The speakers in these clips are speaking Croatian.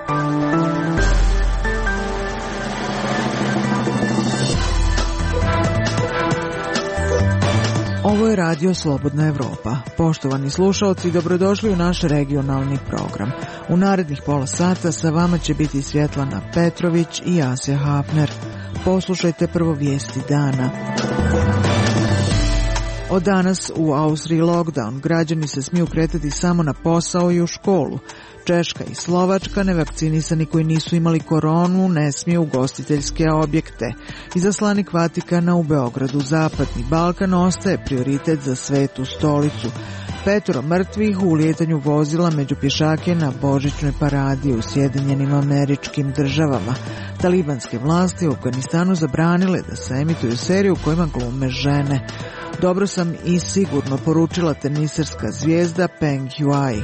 Ovo je Radio Slobodna Evropa. Poštovani slušalci, dobrodošli u naš regionalni program. U narednih pola sata sa vama će biti Svjetlana Petrović i Asja Hafner. Poslušajte prvo vijesti dana. Od danas u Austriji lockdown. Građani se smiju kretati samo na posao i u školu. Češka i Slovačka, nevakcinisani koji nisu imali koronu ne smiju u ugostiteljske objekte. Izaslanik Vatikana u Beogradu. Zapadni Balkan ostaje prioritet za Svetu stolicu. 5 mrtvih u ulijetanju vozila među pješake na božićnoj paradi u Sjedinjenim Američkim Državama. Talibanske vlasti u Afganistanu zabranile da se emituju serije u kojima glume žene. Dobro sam i sigurno, poručila teniserska zvijezda Peng Shuai.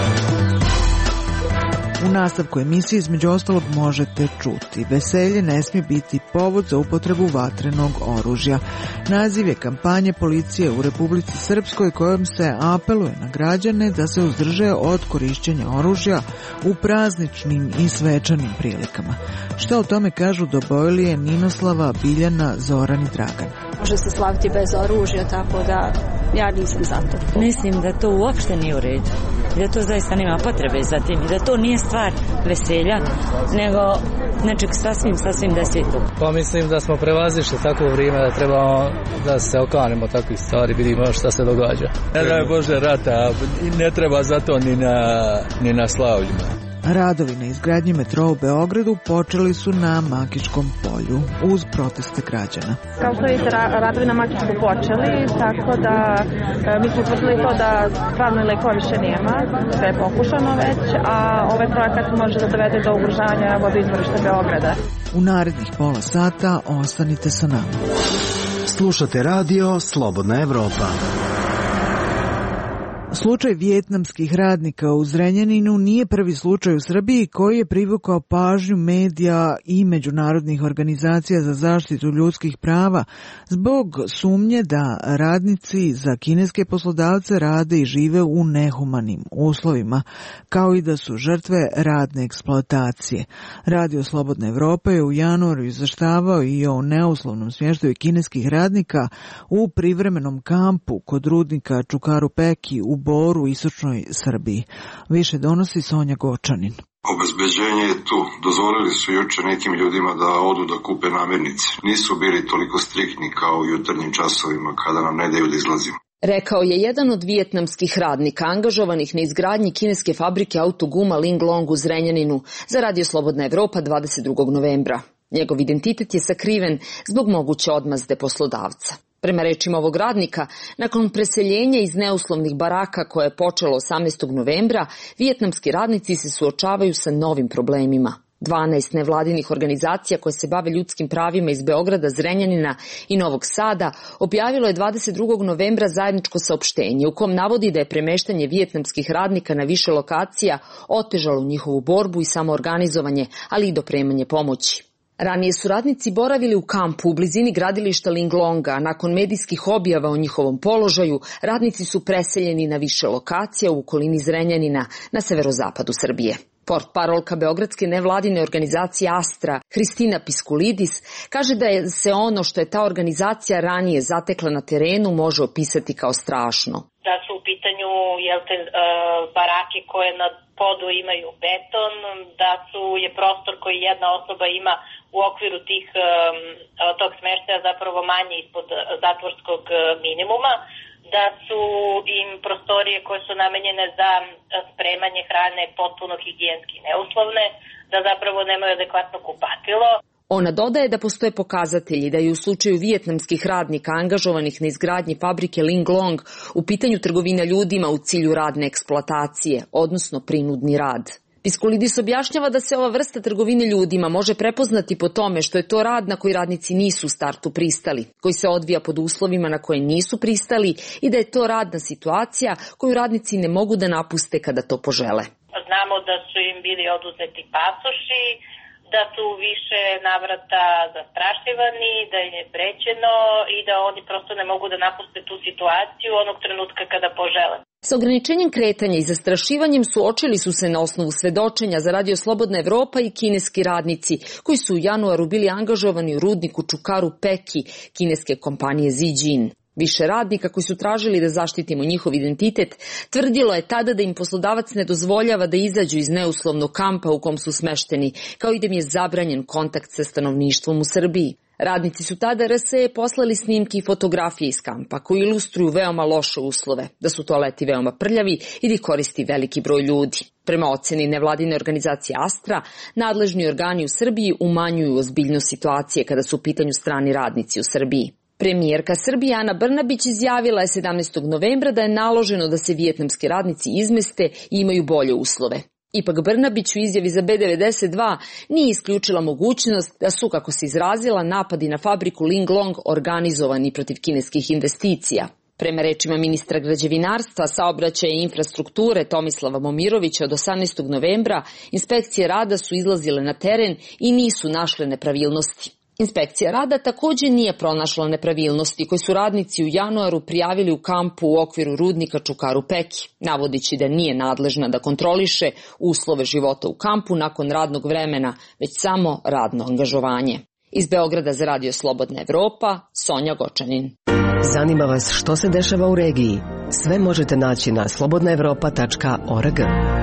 U nastavku emisije između ostalog možete čuti: veselje ne smije biti povod za upotrebu vatrenog oružja. Naziv je kampanje policije u Republici Srpskoj kojom se apeluje na građane da se uzdrže od korišćenja oružja u prazničnim i svečanim prilikama. Šta o tome kažu Dobojlije, Ninoslava, Biljana, Zoran i Dragan? Može se slaviti bez oružja, tako da ja nisam za to. Mislim da to uopšte nije u redu. Da to zaista nema potrebe za tim i da to nije stvar veselja, nego nečeg sasvim desvetog. Pa mislim da smo prevazišli takvo vrijeme da trebamo da se okanemo takvih stvari, vidimo šta se događa. Ne daj Bože rata, ne treba za to ni na slavljima. Radovi na izgradnji metroa u Beogradu počeli su na Makiškom polju uz proteste građana. Kao što vidite, radovi na Makišku počeli, tako da mi smo utvrdili to da pravnoj leko više nema, sve je pokušano već, a ovaj projekat može da dovede do ugrožavanja vodoizvorišta Beograda. U narednih pola sata ostanite sa nama. Slušate Radio Slobodna Evropa. Slučaj vijetnamskih radnika u Zrenjaninu nije prvi slučaj u Srbiji koji je privukao pažnju medija i međunarodnih organizacija za zaštitu ljudskih prava zbog sumnje da radnici za kineske poslodavce rade i žive u nehumanim uslovima, kao i da su žrtve radne eksploatacije. Radio Slobodna Evropa je u januaru izveštavao i o neuslovnom smještaju kineskih radnika u privremenom kampu kod rudnika Čukaru Peki u Boru u istočnoj Srbiji. Više donosi Sonja Gočanin. Obezbeđenje je tu. Dozvolili su juče nekim ljudima da odu da kupe namirnice. Nisu bili toliko striktni kao u jutarnjim časovima kada nam ne daju da izlazimo. Rekao je jedan od vijetnamskih radnika angažovanih na izgradnji kineske fabrike autoguma Linglong u Zrenjaninu za Radio Slobodna Evropa 22. novembra. Njegov identitet je sakriven zbog moguće odmazde poslodavca. Prema rečima ovog radnika, nakon preseljenja iz neuslovnih baraka koje je počelo 18. novembra, vijetnamski radnici se suočavaju sa novim problemima. 12 nevladinih organizacija koje se bave ljudskim pravima iz Beograda, Zrenjanina i Novog Sada objavilo je 22. novembra zajedničko saopštenje u kom navodi da je premeštanje vijetnamskih radnika na više lokacija otežalo njihovu borbu i samoorganizovanje, ali i dopremanje pomoći. Ranije su radnici boravili u kampu u blizini gradilišta Linglonga, a nakon medijskih objava o njihovom položaju, radnici su preseljeni na više lokacija u okolini Zrenjanina na severozapadu Srbije. Portparolka beogradske nevladine organizacije Astra, Hristina Piskulidis, kaže da se ono što je ta organizacija ranije zatekla na terenu može opisati kao strašno. Da su u pitanju barake koje na podu imaju beton, da je prostor koji jedna osoba ima u okviru tog smještaja zapravo manje ispod zatvorskog minimuma, da su im prostorije koje su namenjene za spremanje hrane potpuno higijenski neuslovne, da zapravo nemaju adekvatno kupatilo. Ona dodaje da postoje pokazatelji da je u slučaju vijetnamskih radnika angažovanih na izgradnji fabrike Linglong u pitanju trgovina ljudima u cilju radne eksploatacije, odnosno prinudni rad. Piskulidis objašnjava da se ova vrsta trgovine ljudima može prepoznati po tome što je to rad na koji radnici nisu u startu pristali, koji se odvija pod uslovima na koje nisu pristali i da je to radna situacija koju radnici ne mogu da napuste kada to požele. Znamo da su im bili oduzeti pasoši, da su više navrata zastrašivani, da im je prećeno i da oni prosto ne mogu da napuste tu situaciju onog trenutka kada požele. Sa ograničenjem kretanja i zastrašivanjem suočili su se na osnovu svedočenja za Radio Slobodna Evropa i kineski radnici koji su u januaru bili angažovani u rudniku Čukaru Peki kineske kompanije Zijin. Više radnika koji su tražili da zaštitimo njihov identitet tvrdilo je tada da im poslodavac ne dozvoljava da izađu iz neuslovnog kampa u kom su smešteni, kao i da im je zabranjen kontakt sa stanovništvom u Srbiji. Radnici su tada RSE poslali snimke i fotografije iz kampa koji ilustruju veoma loše uslove, da su toaleti veoma prljavi i da ih koristi veliki broj ljudi. Prema oceni nevladine organizacije Astra, nadležni organi u Srbiji umanjuju ozbiljnost situacije kada su u pitanju strani radnici u Srbiji. Premijerka Srbije Ana Brnabić izjavila je 17. novembra da je naloženo da se vijetnamski radnici izmeste i imaju bolje uslove. Ipak Brnabić u izjavi za B92 nije isključila mogućnost da su, kako se izrazila, napadi na fabriku Linglong organizovani protiv kineskih investicija. Prema rečima ministra građevinarstva, saobraćaja i infrastrukture Tomislava Momirovića od 18. novembra, inspekcije rada su izlazile na teren i nisu našle nepravilnosti. Inspekcija rada također nije pronašla nepravilnosti koje su radnici u januaru prijavili u kampu u okviru rudnika Čukaru Peki, navodići da nije nadležna da kontroliše uslove života u kampu nakon radnog vremena, već samo radno angažovanje. Iz Beograda za Radio Slobodna Evropa, Sonja Gočanin. Zanima vas što se dešava u regiji? Sve možete naći na slobodnaevropa.org.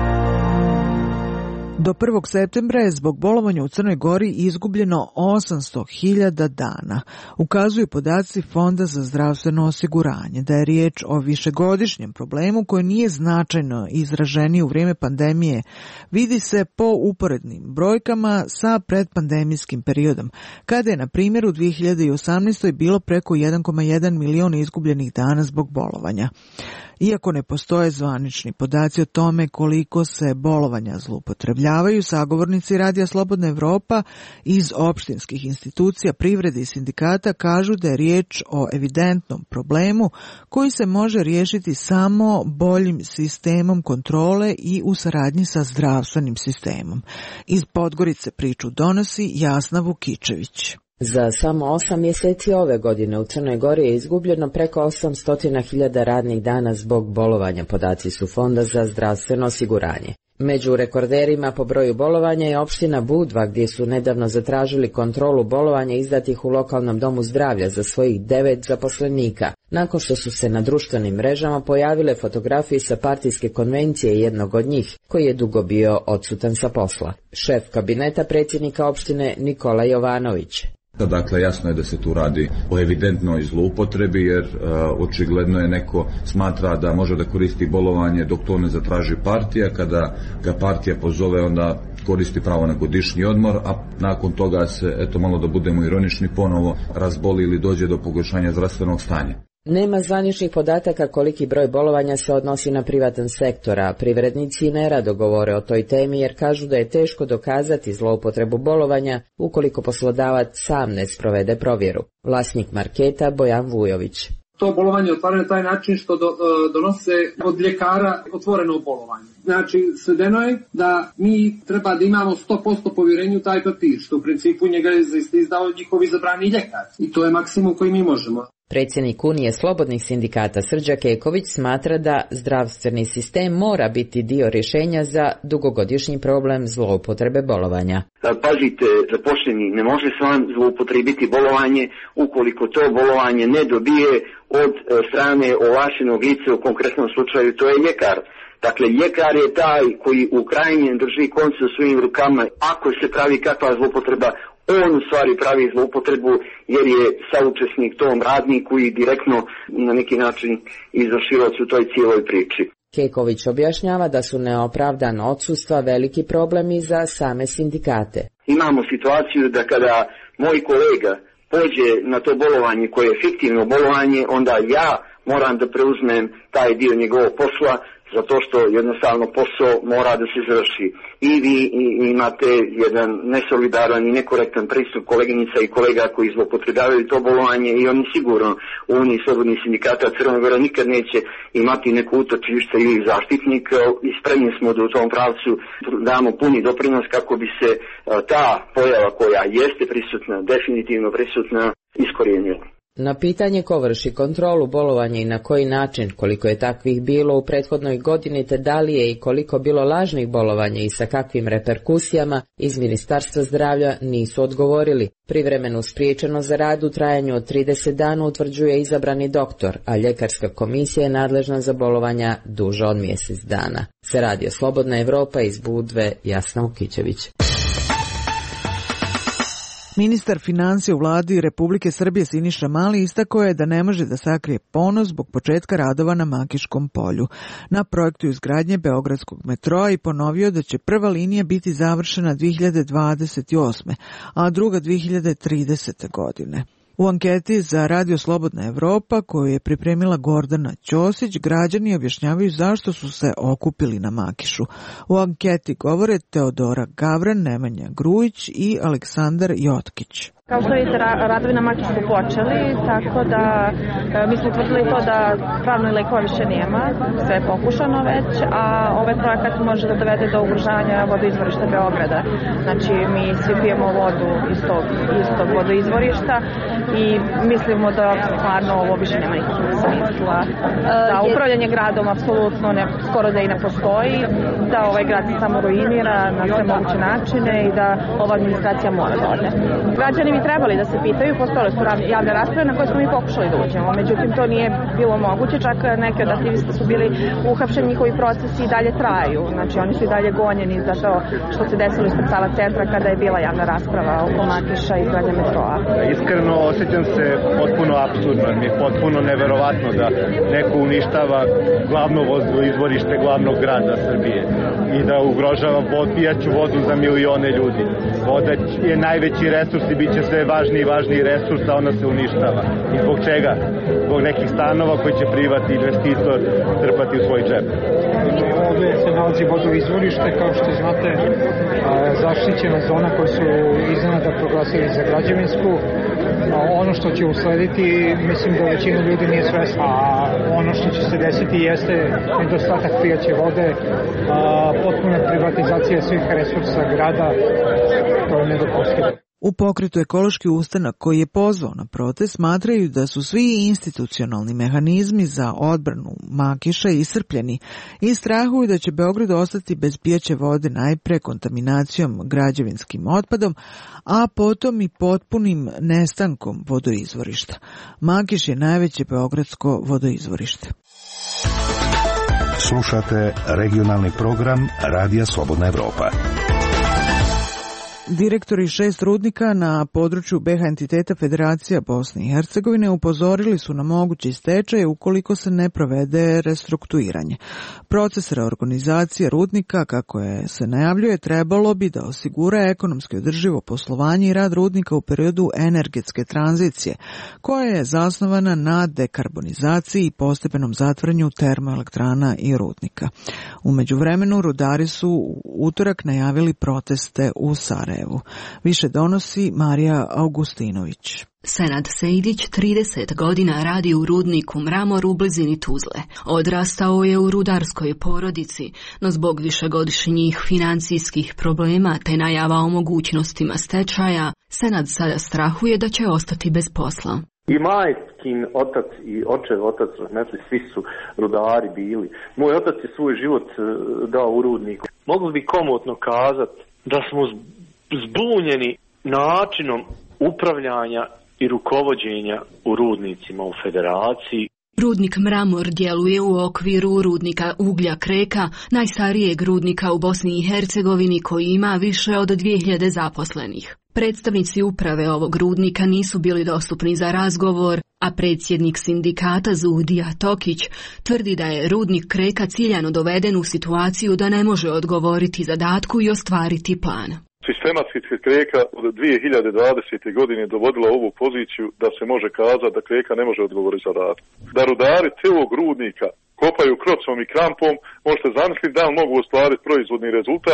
Do 1. septembra je zbog bolovanja u Crnoj Gori izgubljeno 800.000 dana. Ukazuju podaci Fonda za zdravstveno osiguranje da je riječ o višegodišnjem problemu koji nije značajno izraženiji u vrijeme pandemije. Vidi se po uporednim brojkama sa predpandemijskim periodom, kada je na primjer u 2018. bilo preko 1,1 milion izgubljenih dana zbog bolovanja. Iako ne postoje zvanični podaci o tome koliko se bolovanja zloupotrebljavaju, sagovornici Radija Slobodna Evropa iz opštinskih institucija, privrede i sindikata kažu da je riječ o evidentnom problemu koji se može riješiti samo boljim sistemom kontrole i u saradnji sa zdravstvenim sistemom. Iz Podgorice priču donosi Jasna Vukičević. Za samo 8 mjeseci ove godine u Crnoj Gori je izgubljeno preko 800.000 radnih dana zbog bolovanja, podaci su Fonda za zdravstveno osiguranje. Među rekorderima po broju bolovanja je opština Budva, gdje su nedavno zatražili kontrolu bolovanja izdatih u lokalnom domu zdravlja za svojih 9 zaposlenika, nakon što su se na društvenim mrežama pojavile fotografije sa partijske konvencije jednog od njih, koji je dugo bio odsutan sa posla. Šef kabineta predsjednika opštine Nikola Jovanović. Dakle, jasno je da se tu radi o evidentnoj zloupotrebi, jer očigledno je neko smatra da može da koristi bolovanje dok to ne zatraži partija. Kada ga partija pozove, onda koristi pravo na godišnji odmor, a nakon toga se, eto malo da budemo ironični, ponovo razboli ili dođe do pogoršanja zdravstvenog stanja. Nema zvaničnih podataka koliki broj bolovanja se odnosi na privatan sektor, a privrednici nerado govore o toj temi jer kažu da je teško dokazati zloupotrebu bolovanja ukoliko poslodavac sam ne sprovede provjeru. Vlasnik marketa Bojan Vujović. To bolovanje otvaraju na taj način što donose od ljekara otvoreno bolovanje. Znači, svedeno je da mi treba da imamo 100% povjerenje u taj papir, što u principu njega je izdao njihov izabrani ljekar. I to je maksimum koji mi možemo. Predsjednik Unije slobodnih sindikata Srđa Keković smatra da zdravstveni sistem mora biti dio rješenja za dugogodišnji problem zloupotrebe bolovanja. Pazite, zaposleni ne može sam zloupotrebiti bolovanje ukoliko to bolovanje ne dobije od strane ovlaštenog lica, u konkretnom slučaju to je ljekar. Dakle, ljekar je taj koji u krajnjem drži konce u svojim rukama. Ako se pravi kakva zloupotreba, on u stvari pravi zloupotrebu jer je saučesnik tom radniku i direktno na neki način izvršilac u toj cijeloj priči. Keković objašnjava da su neopravdana odsustva veliki problem i za same sindikate. Imamo situaciju da kada moj kolega pođe na to bolovanje koje je fiktivno bolovanje, onda ja moram da preuzmem taj dio njegovog posla, zato što jednostavno posao mora da se završi. I vi imate jedan nesolidaran i nekorektan pristup koleginica i kolega koji zloupotrebljavaju to bolovanje i oni sigurno u Uniji slobodnih sindikata Crne Gore nikad neće imati neku utočište ili zaštitnik i spremni smo da u tom pravcu damo puni doprinos kako bi se ta pojava koja jeste prisutna, definitivno prisutna, iskorijenila. Na pitanje ko vrši kontrolu bolovanja i na koji način, koliko je takvih bilo u prethodnoj godini te da li je i koliko bilo lažnih bolovanja i sa kakvim reperkusijama, iz Ministarstva zdravlja nisu odgovorili. Privremenu spriječenost za rad u trajanju od 30 dana utvrđuje izabrani doktor, a ljekarska komisija je nadležna za bolovanja duže od mjesec dana. Se Radio Slobodna Evropa iz Budve, Jasna Ukićević. Ministar financija u vladi Republike Srbije Siniša Mali istakao je da ne može da sakrije ponos zbog početka radova na Makiškom polju na projektu izgradnje Beogradskog metroa i ponovio da će prva linija biti završena 2028. a druga 2030. godine. U anketi za Radio Slobodna Evropa, koju je pripremila Gordana Ćosić, građani objašnjavaju zašto su se okupili na Makišu. U anketi govore Teodora Gavran, Nemanja Grujić i Aleksandar Jotkić. Kao što vidite, radovi na Makišu su počeli, tako da mi smo utvrdili to da pravnoj lekova više nema, sve je pokušano već, a ovaj projekat može da dovede do ugrožavanja vodoizvorišta Beograda. Znači, mi svi pijemo vodu iz tog vodoizvorišta i mislimo da stvarno ovo više nema nikakvog smisla. Da upravljanje gradom apsolutno skoro da i ne postoji, da ovaj grad se samo ruinira na sve moguće načine i da ova administracija mora da ode. Građani bi trebali da se pitaju, postojale su javne rasprave na koje smo mi pokušali da uđemo, međutim to nije bilo moguće, čak neki od aktivista su bili uhapšeni, njihovi procesi i dalje traju, znači oni su i dalje gonjeni za to što se desilo ispred Sala centra kada je bila javna rasprava oko Makiša i izgradnje metroa. Iskreno osjećam se potpuno apsurdno, mi je potpuno neverovatno da neko uništava glavno izvorište glavnog grada Srbije i da ugrožava pijaću vodu za milione ljudi. Voda je najveći resurs i bit će sve važniji i važniji resurs, a ona se uništava. I zbog čega? Zbog nekih stanova koji će privatni investitor trpati u svoj džep. Ovdje se nalazi vodoizvorište, kao što znate, zaštićena zona koju su iznenada proglasili za građevinsku. Ono što će uslediti, mislim da većina ljudi nije svesna, a ono što će se desiti jeste nedostatak pijaće vode, potpuna privatizacija svih resursa grada, to je nedopustivo. U pokretu Ekološki ustanak koji je pozvao na protest smatraju da su svi institucionalni mehanizmi za odbranu Makiša iscrpljeni i strahuju da će Beograd ostati bez pijaće vode najpre kontaminacijom građevinskim otpadom, a potom i potpunim nestankom vodoizvorišta. Makiš je najveće beogradsko vodoizvorište. Slušate regionalni program Radija Slobodna Evropa. Direktori 6 rudnika na području BiH entiteta Federacija Bosne i Hercegovine upozorili su na mogući stečaj ukoliko se ne provede restrukturiranje. Proces reorganizacije rudnika, kako se najavljuje, trebalo bi da osigura ekonomski održivo poslovanje i rad rudnika u periodu energetske tranzicije, koja je zasnovana na dekarbonizaciji i postepenom zatvaranju termoelektrana i rudnika. U međuvremenu rudari su u utorak najavili proteste u Sarajevu. Više donosi Marija Augustinović. Senad Sejdić 30 godina radi u rudniku Mramor u blizini Tuzle. Odrastao je u rudarskoj porodici, no zbog višegodišnjih financijskih problema te najava o mogućnostima stečaja, Senad sada strahuje da će ostati bez posla. I majkin otac i očev otac, svi su rudari bili. Moj otac je svoj život dao u rudniku. Mogli bi komotno kazati da smo zbunjeni načinom upravljanja i rukovođenja u rudnicima u Federaciji. Rudnik Mramor djeluje u okviru rudnika uglja Kreka, najstarijeg rudnika u Bosni i Hercegovini koji ima više od 2000 zaposlenih. Predstavnici uprave ovog rudnika nisu bili dostupni za razgovor, a predsjednik sindikata Zuhdija Tokić tvrdi da je rudnik Kreka ciljano doveden u situaciju da ne može odgovoriti zadatku i ostvariti plan. Sistematski Kreka od 2020. godine dovodila ovu poziciju da se može kazati da Kreka ne može odgovoriti zadatku. Da rudari cijelog rudnika kopaju krocom i krampom, možete zamisliti da li mogu ostvariti proizvodni rezultat.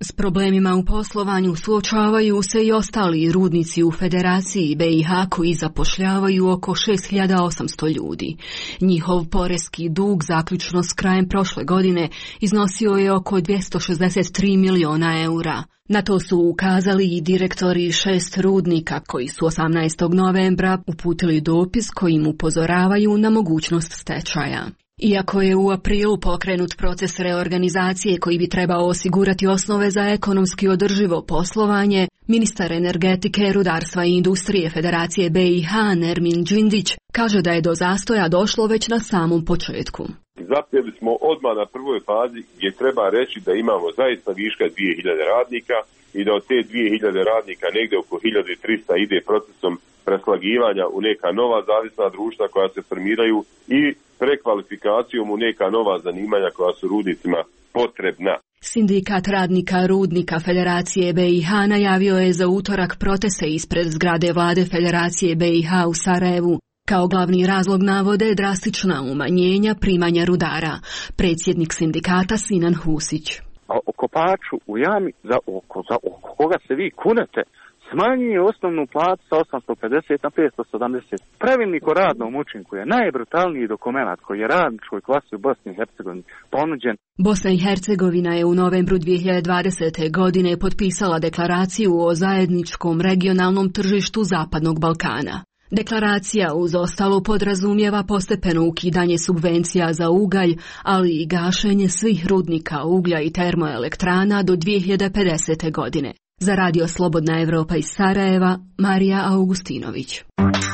S problemima u poslovanju suočavaju se i ostali rudnici u Federaciji BiH koji zapošljavaju oko 6800 ljudi. Njihov poreski dug zaključno s krajem prošle godine iznosio je oko 263 miliona eura. Na to su ukazali i direktori 6 rudnika koji su 18. novembra uputili dopis kojim upozoravaju na mogućnost stečaja. Iako je u aprilu pokrenut proces reorganizacije koji bi trebao osigurati osnove za ekonomski održivo poslovanje, ministar energetike, rudarstva i industrije Federacije BiH Nermin Džindić kaže da je do zastoja došlo već na samom početku. Zapeli smo odmah na prvoj fazi gdje treba reći da imamo zaista viška 2000 radnika i da od te 2000 radnika negdje oko 1300 ide procesom preslagivanja u neka nova zavisna društva koja se formiraju i prekvalifikacijom u neka nova zanimanja koja su rudnicima potrebna. Sindikat radnika rudnika Federacije BiH najavio je za utorak proteste ispred zgrade vlade Federacije BiH u Sarajevu. Kao glavni razlog navode drastična umanjenja primanja rudara. Predsjednik sindikata Sinan Husić. O kopaču u jami za koga se vi kunete smanjuje osnovnu platu sa 850 na 570. Pravilnik o radnom učinku je najbrutalniji dokument koji je radničkoj klasi u Bosni i Hercegovini ponuđen. Bosna i Hercegovina je u novembru 2020. godine potpisala deklaraciju o zajedničkom regionalnom tržištu Zapadnog Balkana. Deklaracija uz ostalo podrazumijeva postepeno ukidanje subvencija za ugalj, ali i gašenje svih rudnika uglja i termoelektrana do 2050. godine. Za Radio Slobodna Evropa iz Sarajeva, Marija Augustinović.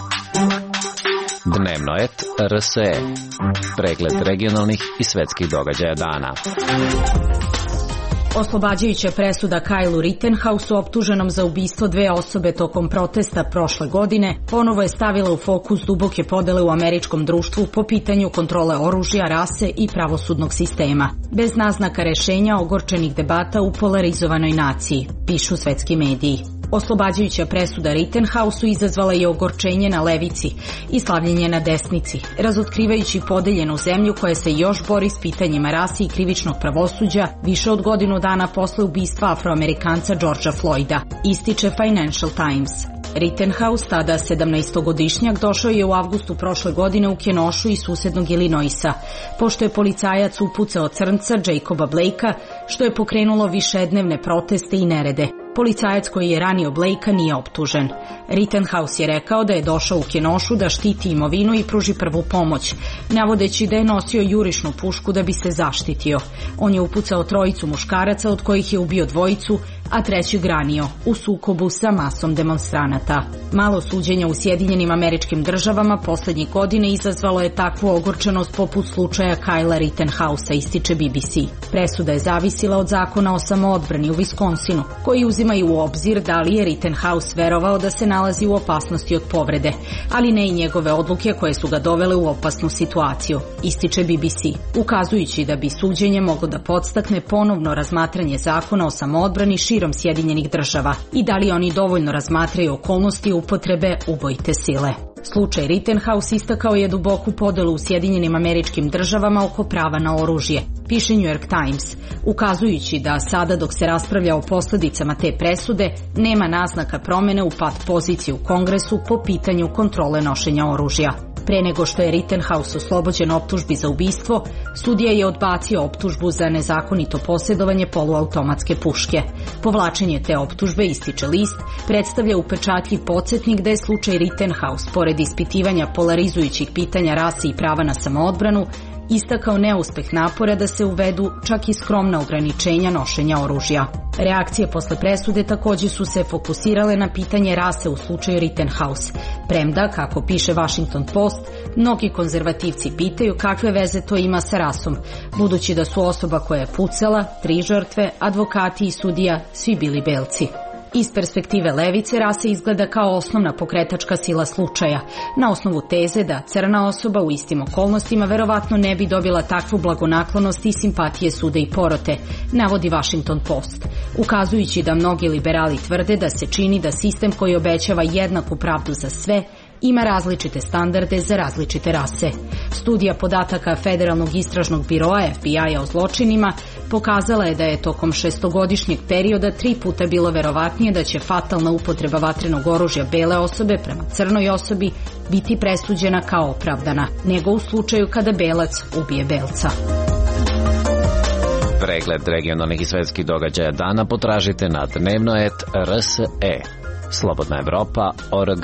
Dnevno et RSE. Pregled regionalnih i svetskih događaja dana. Oslobađajuća presuda Kylu Rittenhousu, optuženom za ubistvo 2 osobe tokom protesta prošle godine, ponovo je stavila u fokus duboke podele u američkom društvu po pitanju kontrole oružja, rase i pravosudnog sistema. Bez naznaka rešenja ogorčenih debata u polarizovanoj naciji, pišu svetski mediji. Oslobađajuća presuda Rittenhousu izazvala je ogorčenje na levici i slavljenje na desnici, razotkrivajući podeljenu zemlju koja se još bori s pitanjima rase i krivičnog pravosuđa više od godinu dana posle ubistva Afroamerikanca Georgea Floyda, ističe Financial Times. Rittenhouse, tada 17-godišnjak, došao je u avgustu prošle godine u Kenošu iz susednog Illinoisa, pošto je policajac upucao crnca Jacoba Blakea, što je pokrenulo višednevne proteste i nerede. Policajac koji je ranio Blakea nije optužen. Rittenhouse je rekao da je došao u Kenošu da štiti imovinu i pruži prvu pomoć, navodeći da je nosio jurišnu pušku da bi se zaštitio. On je upucao 3 muškaraca, od kojih je ubio 2, a 3 ranio u sukobu sa masom demonstranata. Malo suđenja u Sjedinjenim Američkim Državama poslednjih godina izazvalo je takvu ogorčenost poput slučaja Kyla Rittenhousa, ističe BBC. Presuda je zavisila od zakona o samoodbrani u Wisconsinu, koji uzimaju u obzir da li je Rittenhouse verovao da se nalazi u opasnosti od povrede, ali ne i njegove odluke koje su ga dovele u opasnu situaciju, ističe BBC, ukazujući da bi suđenje moglo da podstakne ponovno razmatranje zakona o samoodbrani širom Sjedinjenih Država i da li oni dovoljno razmatraju okolnosti upotrebe ubojite sile. Slučaj Rittenhouse istakao je duboku podelu u Sjedinjenim Američkim Državama oko prava na oružje, piše New York Times, ukazujući da sada dok se raspravlja o posljedicama te presude nema naznaka promjene u pat poziciji u Kongresu po pitanju kontrole nošenja oružja. Pre nego što je Rittenhouse oslobođen optužbi za ubistvo, sudija je odbacio optužbu za nezakonito posjedovanje poluautomatske puške. Povlačenje te optužbe, ističe list, predstavlja upečatljiv podsjetnik da je slučaj Rittenhouse, pored ispitivanja polarizujućih pitanja rase i prava na samoodbranu, istakao neuspeh napora da se uvedu čak i skromna ograničenja nošenja oružja. Reakcije posle presude također su se fokusirale na pitanje rase u slučaju Rittenhouse, premda, kako piše Washington Post, mnogi konzervativci pitaju kakve veze to ima sa rasom, budući da su osoba koja je pucala, 3 žrtve, advokati i sudija svi bili belci. Iz perspektive levice rasa izgleda kao osnovna pokretačka sila slučaja, na osnovu teze da crna osoba u istim okolnostima verovatno ne bi dobila takvu blagonaklonost i simpatije suda i porote, navodi Washington Post, ukazujući da mnogi liberali tvrde da se čini da sistem koji obećava jednaku pravdu za sve ima različite standarde za različite rase. Studija podataka Federalnog istražnog biroa FBI-a o zločinima pokazala je da je tokom 6-godišnjeg perioda 3 puta bilo verovatnije da će fatalna upotreba vatrenog oružja bele osobe prema crnoj osobi biti presuđena kao opravdana, nego u slučaju kada belac ubije belca. Pregled regionalnih i svetskih događaja dana potražite na dnevnoet.rse. Slobodna Evropa.org.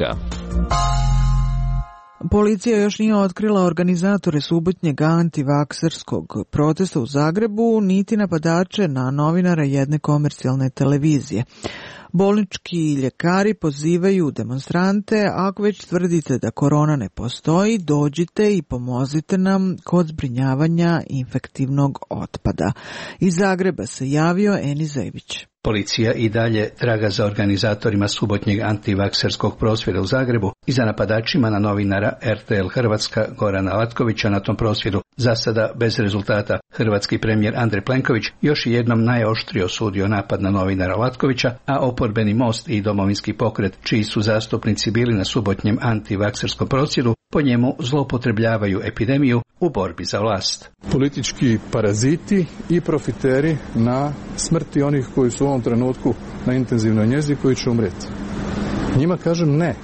Policija još nije otkrila organizatore subotnjeg antivakserskog protesta u Zagrebu, niti napadače na novinara jedne komercijalne televizije. Bolnički ljekari pozivaju demonstrante, ako već tvrdite da korona ne postoji, dođite i pomozite nam kod zbrinjavanja infektivnog otpada. Iz Zagreba se javio Eni Zebić. Policija i dalje traga za organizatorima subotnjeg antivakserskog prosvjeda u Zagrebu i za napadačima na novinara RTL Hrvatska Gorana Latkovića na tom prosvjedu. Za sada bez rezultata. Hrvatski premijer Andrej Plenković još jednom najoštrije osudio napad na novinara Latkovića, a oporbeni Most i Domovinski pokret, čiji su zastupnici bili na subotnjem antivakserskom prosvjedu, po njemu zloupotrebljavaju epidemiju u borbi za vlast. Politički paraziti i profiteri na smrti onih koji su u ovom trenutku na intenzivnoj njezi, koji će umreti. Njima kažem ne,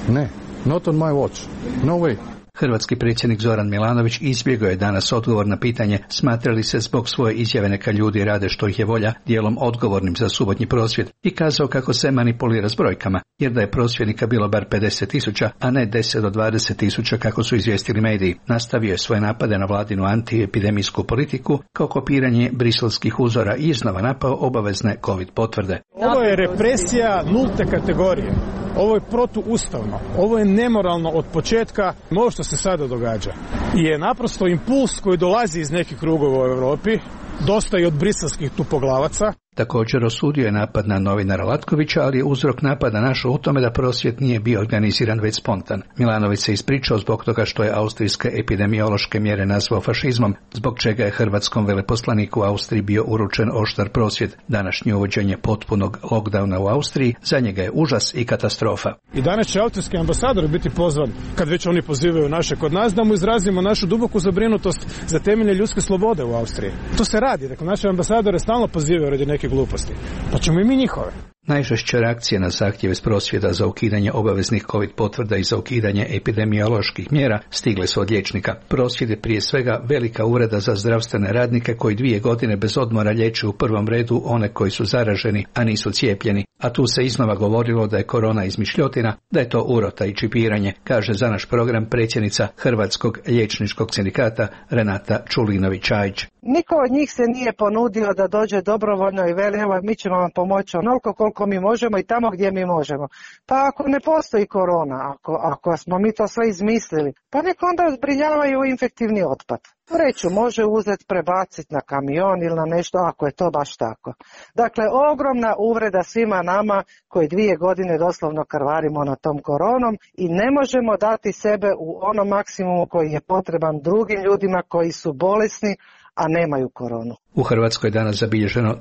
not on my watch, no way. Hrvatski predsjednik Zoran Milanović izbjegao je danas odgovor na pitanje smatra li se zbog svoje izjave neka ljudi rade što ih je volja dijelom odgovornim za subotnji prosvjed i kazao kako se manipulira s brojkama, jer da je prosvjednika bilo bar 50.000, a ne 10 do 20.000 kako su izvijestili mediji. Nastavio je svoje napade na vladinu antiepidemijsku politiku kao kopiranje briselskih uzora i iznova napao obavezne COVID potvrde. Ovo je represija nulte kategorije. Ovo je protuustavno, ovo je nemoralno od početka. Ovo što se sada događa je naprosto impuls koji dolazi iz nekih krugova u Europi, dosta i od briselskih tupoglavaca. Također osudio je napad na novinara Latkovića, ali je uzrok napada našao u tome da prosvjed nije bio organiziran već spontan. Milanović se ispričao zbog toga što je austrijske epidemiološke mjere nazvao fašizmom, zbog čega je hrvatskom veleposlaniku u Austriji bio uručen oštar prosvjed. Današnje uvođenje potpunog lockdowna u Austriji za njega je užas i katastrofa. I danas će austrijski ambasador biti pozvan, kad već oni pozivaju naše kod nas, da mu izrazimo našu duboku zabrinutost za temeljne ljudske slobode u Austriji. To se radi, dakle naše ambasadore stalno pozivaju radi neke gluposti, pa ćemo i mi njihove. Najžešće reakcije na zahtjeve s prosvjeda za ukidanje obaveznih COVID potvrda i za ukidanje epidemioloških mjera stigle su od liječnika. Prosvjed je prije svega velika uvreda za zdravstvene radnike koji 2 godine bez odmora liječe u prvom redu one koji su zaraženi, a nisu cijepljeni. A tu se iznova govorilo da je korona izmišljotina, da je to urota i čipiranje, kaže za naš program predsjednica Hrvatskog liječničkog sindikata Renata Čulinović-Čajić. Niko od njih se nije ponudio da dođe dobrovoljno i veli evo mi ćemo vam pomoći onoliko koliko mi možemo i tamo gdje mi možemo. Pa ako ne postoji korona, ako smo mi to sve izmislili, pa nek onda zbrinjavaju infektivni otpad. Reću, može uzeti, prebaciti na kamion ili na nešto ako je to baš tako. Dakle, ogromna uvreda svima nama koji 2 godine doslovno krvarimo na tom koronom i ne možemo dati sebe u onom maksimumu koji je potreban drugim ljudima koji su bolesni, a nemaju koronu. U Hrvatskoj je danas zabilježeno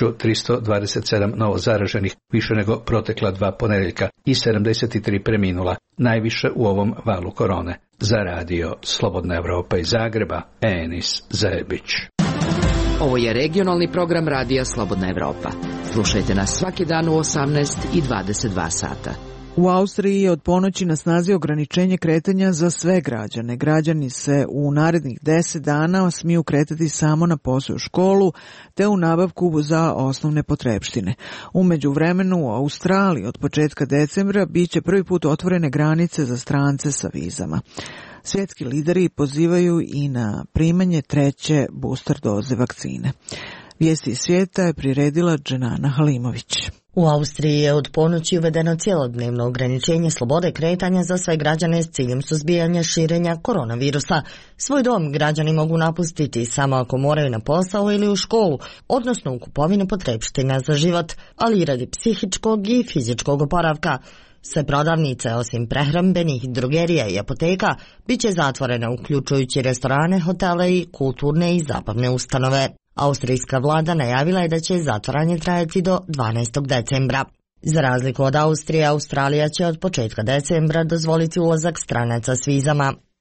1327 novo zaraženih, više nego protekla 2 ponedjeljka i 73 preminula, najviše u ovom valu korone. Za radio Slobodna Evropa iz Zagreba, Enis Zebić. Ovo je regionalni program radija Slobodna Evropa. Slušajte nas svaki dan u 18 i 22 sata. U Austriji je od ponoći na snazi ograničenje kretanja za sve građane. Građani se u narednih 10 dana smiju kretati samo na posao u školu te u nabavku za osnovne potrepštine. U međuvremenu u Australiji od početka decembra biće prvi put otvorene granice za strance sa vizama. Svjetski lideri pozivaju i na primanje 3. booster doze vakcine. Vijesti iz svijeta je priredila Dženana Halimović. U Austriji je od ponoći uvedeno cjelodnevno ograničenje slobode kretanja za sve građane s ciljem suzbijanja širenja koronavirusa. Svoj dom građani mogu napustiti samo ako moraju na posao ili u školu, odnosno u kupovinu potrepština za život, ali i radi psihičkog i fizičkog oporavka. Sve prodavnice, osim prehrambenih, drogerija i apoteka, bit će zatvorene, uključujući restorane, hotele i kulturne i zabavne ustanove. Austrijska vlada najavila je da će zatvaranje trajati do 12. decembra. Za razliku od Austrije, Australija će od početka decembra dozvoliti ulazak stranaca s vizama.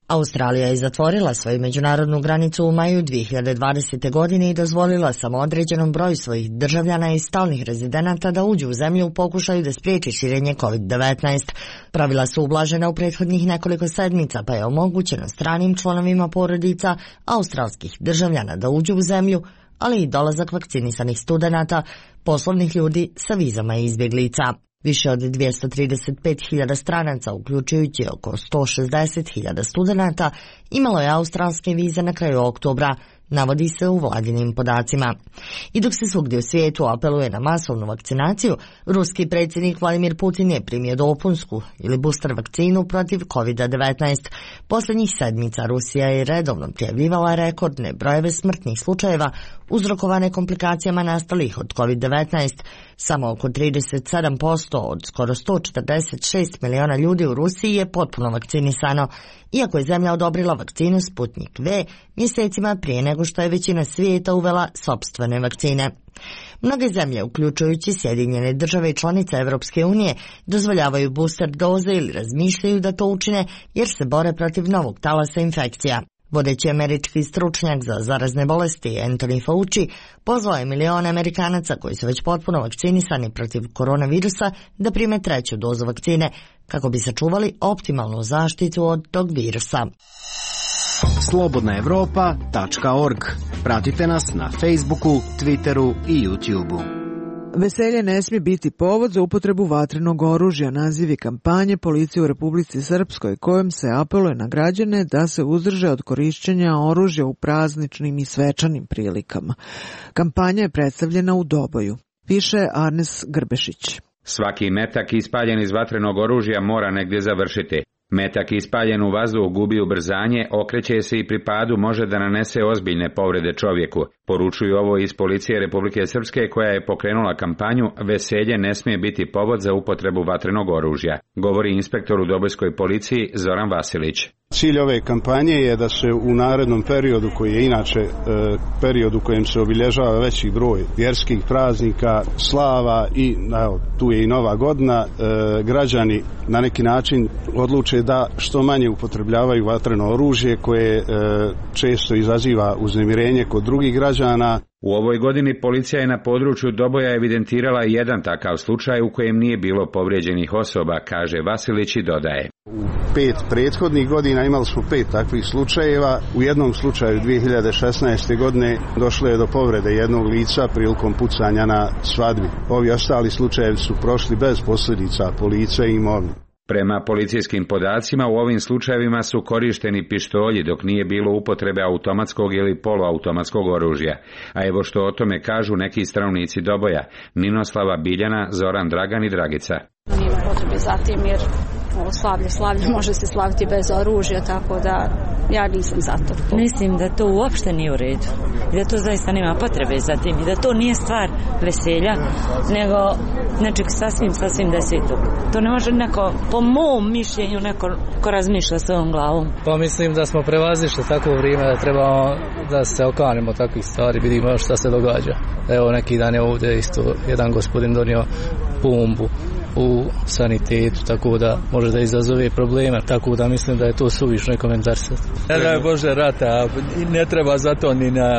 Australija je zatvorila svoju međunarodnu granicu u maju 2020. godine i dozvolila samo određenom broju svojih državljana i stalnih rezidenata da uđu u zemlju u pokušaju da spriječi širenje COVID-19. Pravila su ublažena u prethodnih nekoliko sedmica, pa je omogućeno stranim članovima porodica australskih državljana da uđu u zemlju, ali i dolazak vakcinisanih studenata, poslovnih ljudi sa vizama i izbjeglica. Više od 235.000 stranaca, uključujući oko 160.000 studenata, imalo je australske vize na kraju oktobra, navodi se u vladinim podacima. I dok se svugdje u svijetu apeluje na masovnu vakcinaciju, ruski predsjednik Vladimir Putin je primio dopunsku ili booster vakcinu protiv COVID-19. Posljednjih sedmica Rusija je redovno prijavljivala rekordne brojeve smrtnih slučajeva uzrokovane komplikacijama nastalih od COVID-19. Samo oko 37% od skoro 146 miliona ljudi u Rusiji je potpuno vakcinisano, iako je zemlja odobrila vakcinu Sputnik V mjesecima prije nego što je većina svijeta uvela sopstvene vakcine. Mnoge zemlje, uključujući Sjedinjene države i članice Europske unije, dozvoljavaju booster doze ili razmišljaju da to učine jer se bore protiv novog talasa infekcija. Vodeći američki stručnjak za zarazne bolesti Anthony Fauci pozvao je milione Amerikanaca koji su već potpuno vakcinisani protiv koronavirusa da prime treću dozu vakcine kako bi sačuvali optimalnu zaštitu od tog virusa. Slobodnaevropa.org. Pratite nas na Facebooku, Twitteru i YouTubeu. Veselje ne smije biti povod za upotrebu vatrenog oružja, nazivi kampanje policije u Republici Srpskoj, kojom se apeluje na građane da se uzdrže od korišćenja oružja u prazničnim i svečanim prilikama. Kampanja je predstavljena u Doboju, piše Arnes Grbešić. Svaki metak ispaljen iz vatrenog oružja mora negdje završiti. Metak ispaljen u vazduh gubi ubrzanje, okreće se i pri padu može da nanese ozbiljne povrede čovjeku. Poručuju ovo iz Policije Republike Srpske koja je pokrenula kampanju Veselje ne smije biti povod za upotrebu vatrenog oružja, govori inspektor u Dobojskoj policiji Zoran Vasilić. Cilj ove kampanje je da se u narednom periodu, koji je inače period u kojem se obilježava veći broj vjerskih praznika, slava i tu je i Nova godina, građani na neki način odluče da što manje upotrebljavaju vatreno oružje koje često izaziva uznemirenje kod drugih građana. U ovoj godini policija je na području Doboja evidentirala jedan takav slučaj u kojem nije bilo povrijeđenih osoba, kaže Vasilić i dodaje. U 5 prethodnih godina imali smo 5 takvih slučajeva. U jednom slučaju 2016. godine došlo je do povrede jednog lica prilikom pucanja na svadbi. Ovi ostali slučajevi su prošli bez posljedica po lice i imovinu. Prema policijskim podacima u ovim slučajevima su korišteni pištolji dok nije bilo upotrebe automatskog ili poluautomatskog oružja. A evo što o tome kažu neki stanovnici Doboja, Ninoslava Biljana, Zoran Dragan i Dragica. Nije potrebe za tim jer slavlje može se slaviti bez oružja, tako da ja nisam za to. Mislim da to uopšte nije u redu i da to zaista nema potrebe za tim i da to nije stvar veselja, nego nečeg sasvim desetog. To ne može neko, po mom mišljenju, neko ko razmišlja svojom glavom. Pa mislim da smo prevazišli takvo vrijeme da trebamo da se okanimo takvih stvari, vidimo šta se događa. Evo neki dan je ovdje isto jedan gospodin donio bombu u sanitetu, tako da može da izazove probleme, tako da mislim da je to suvišno komentarsati. Ne daj Bože rata, ne treba zato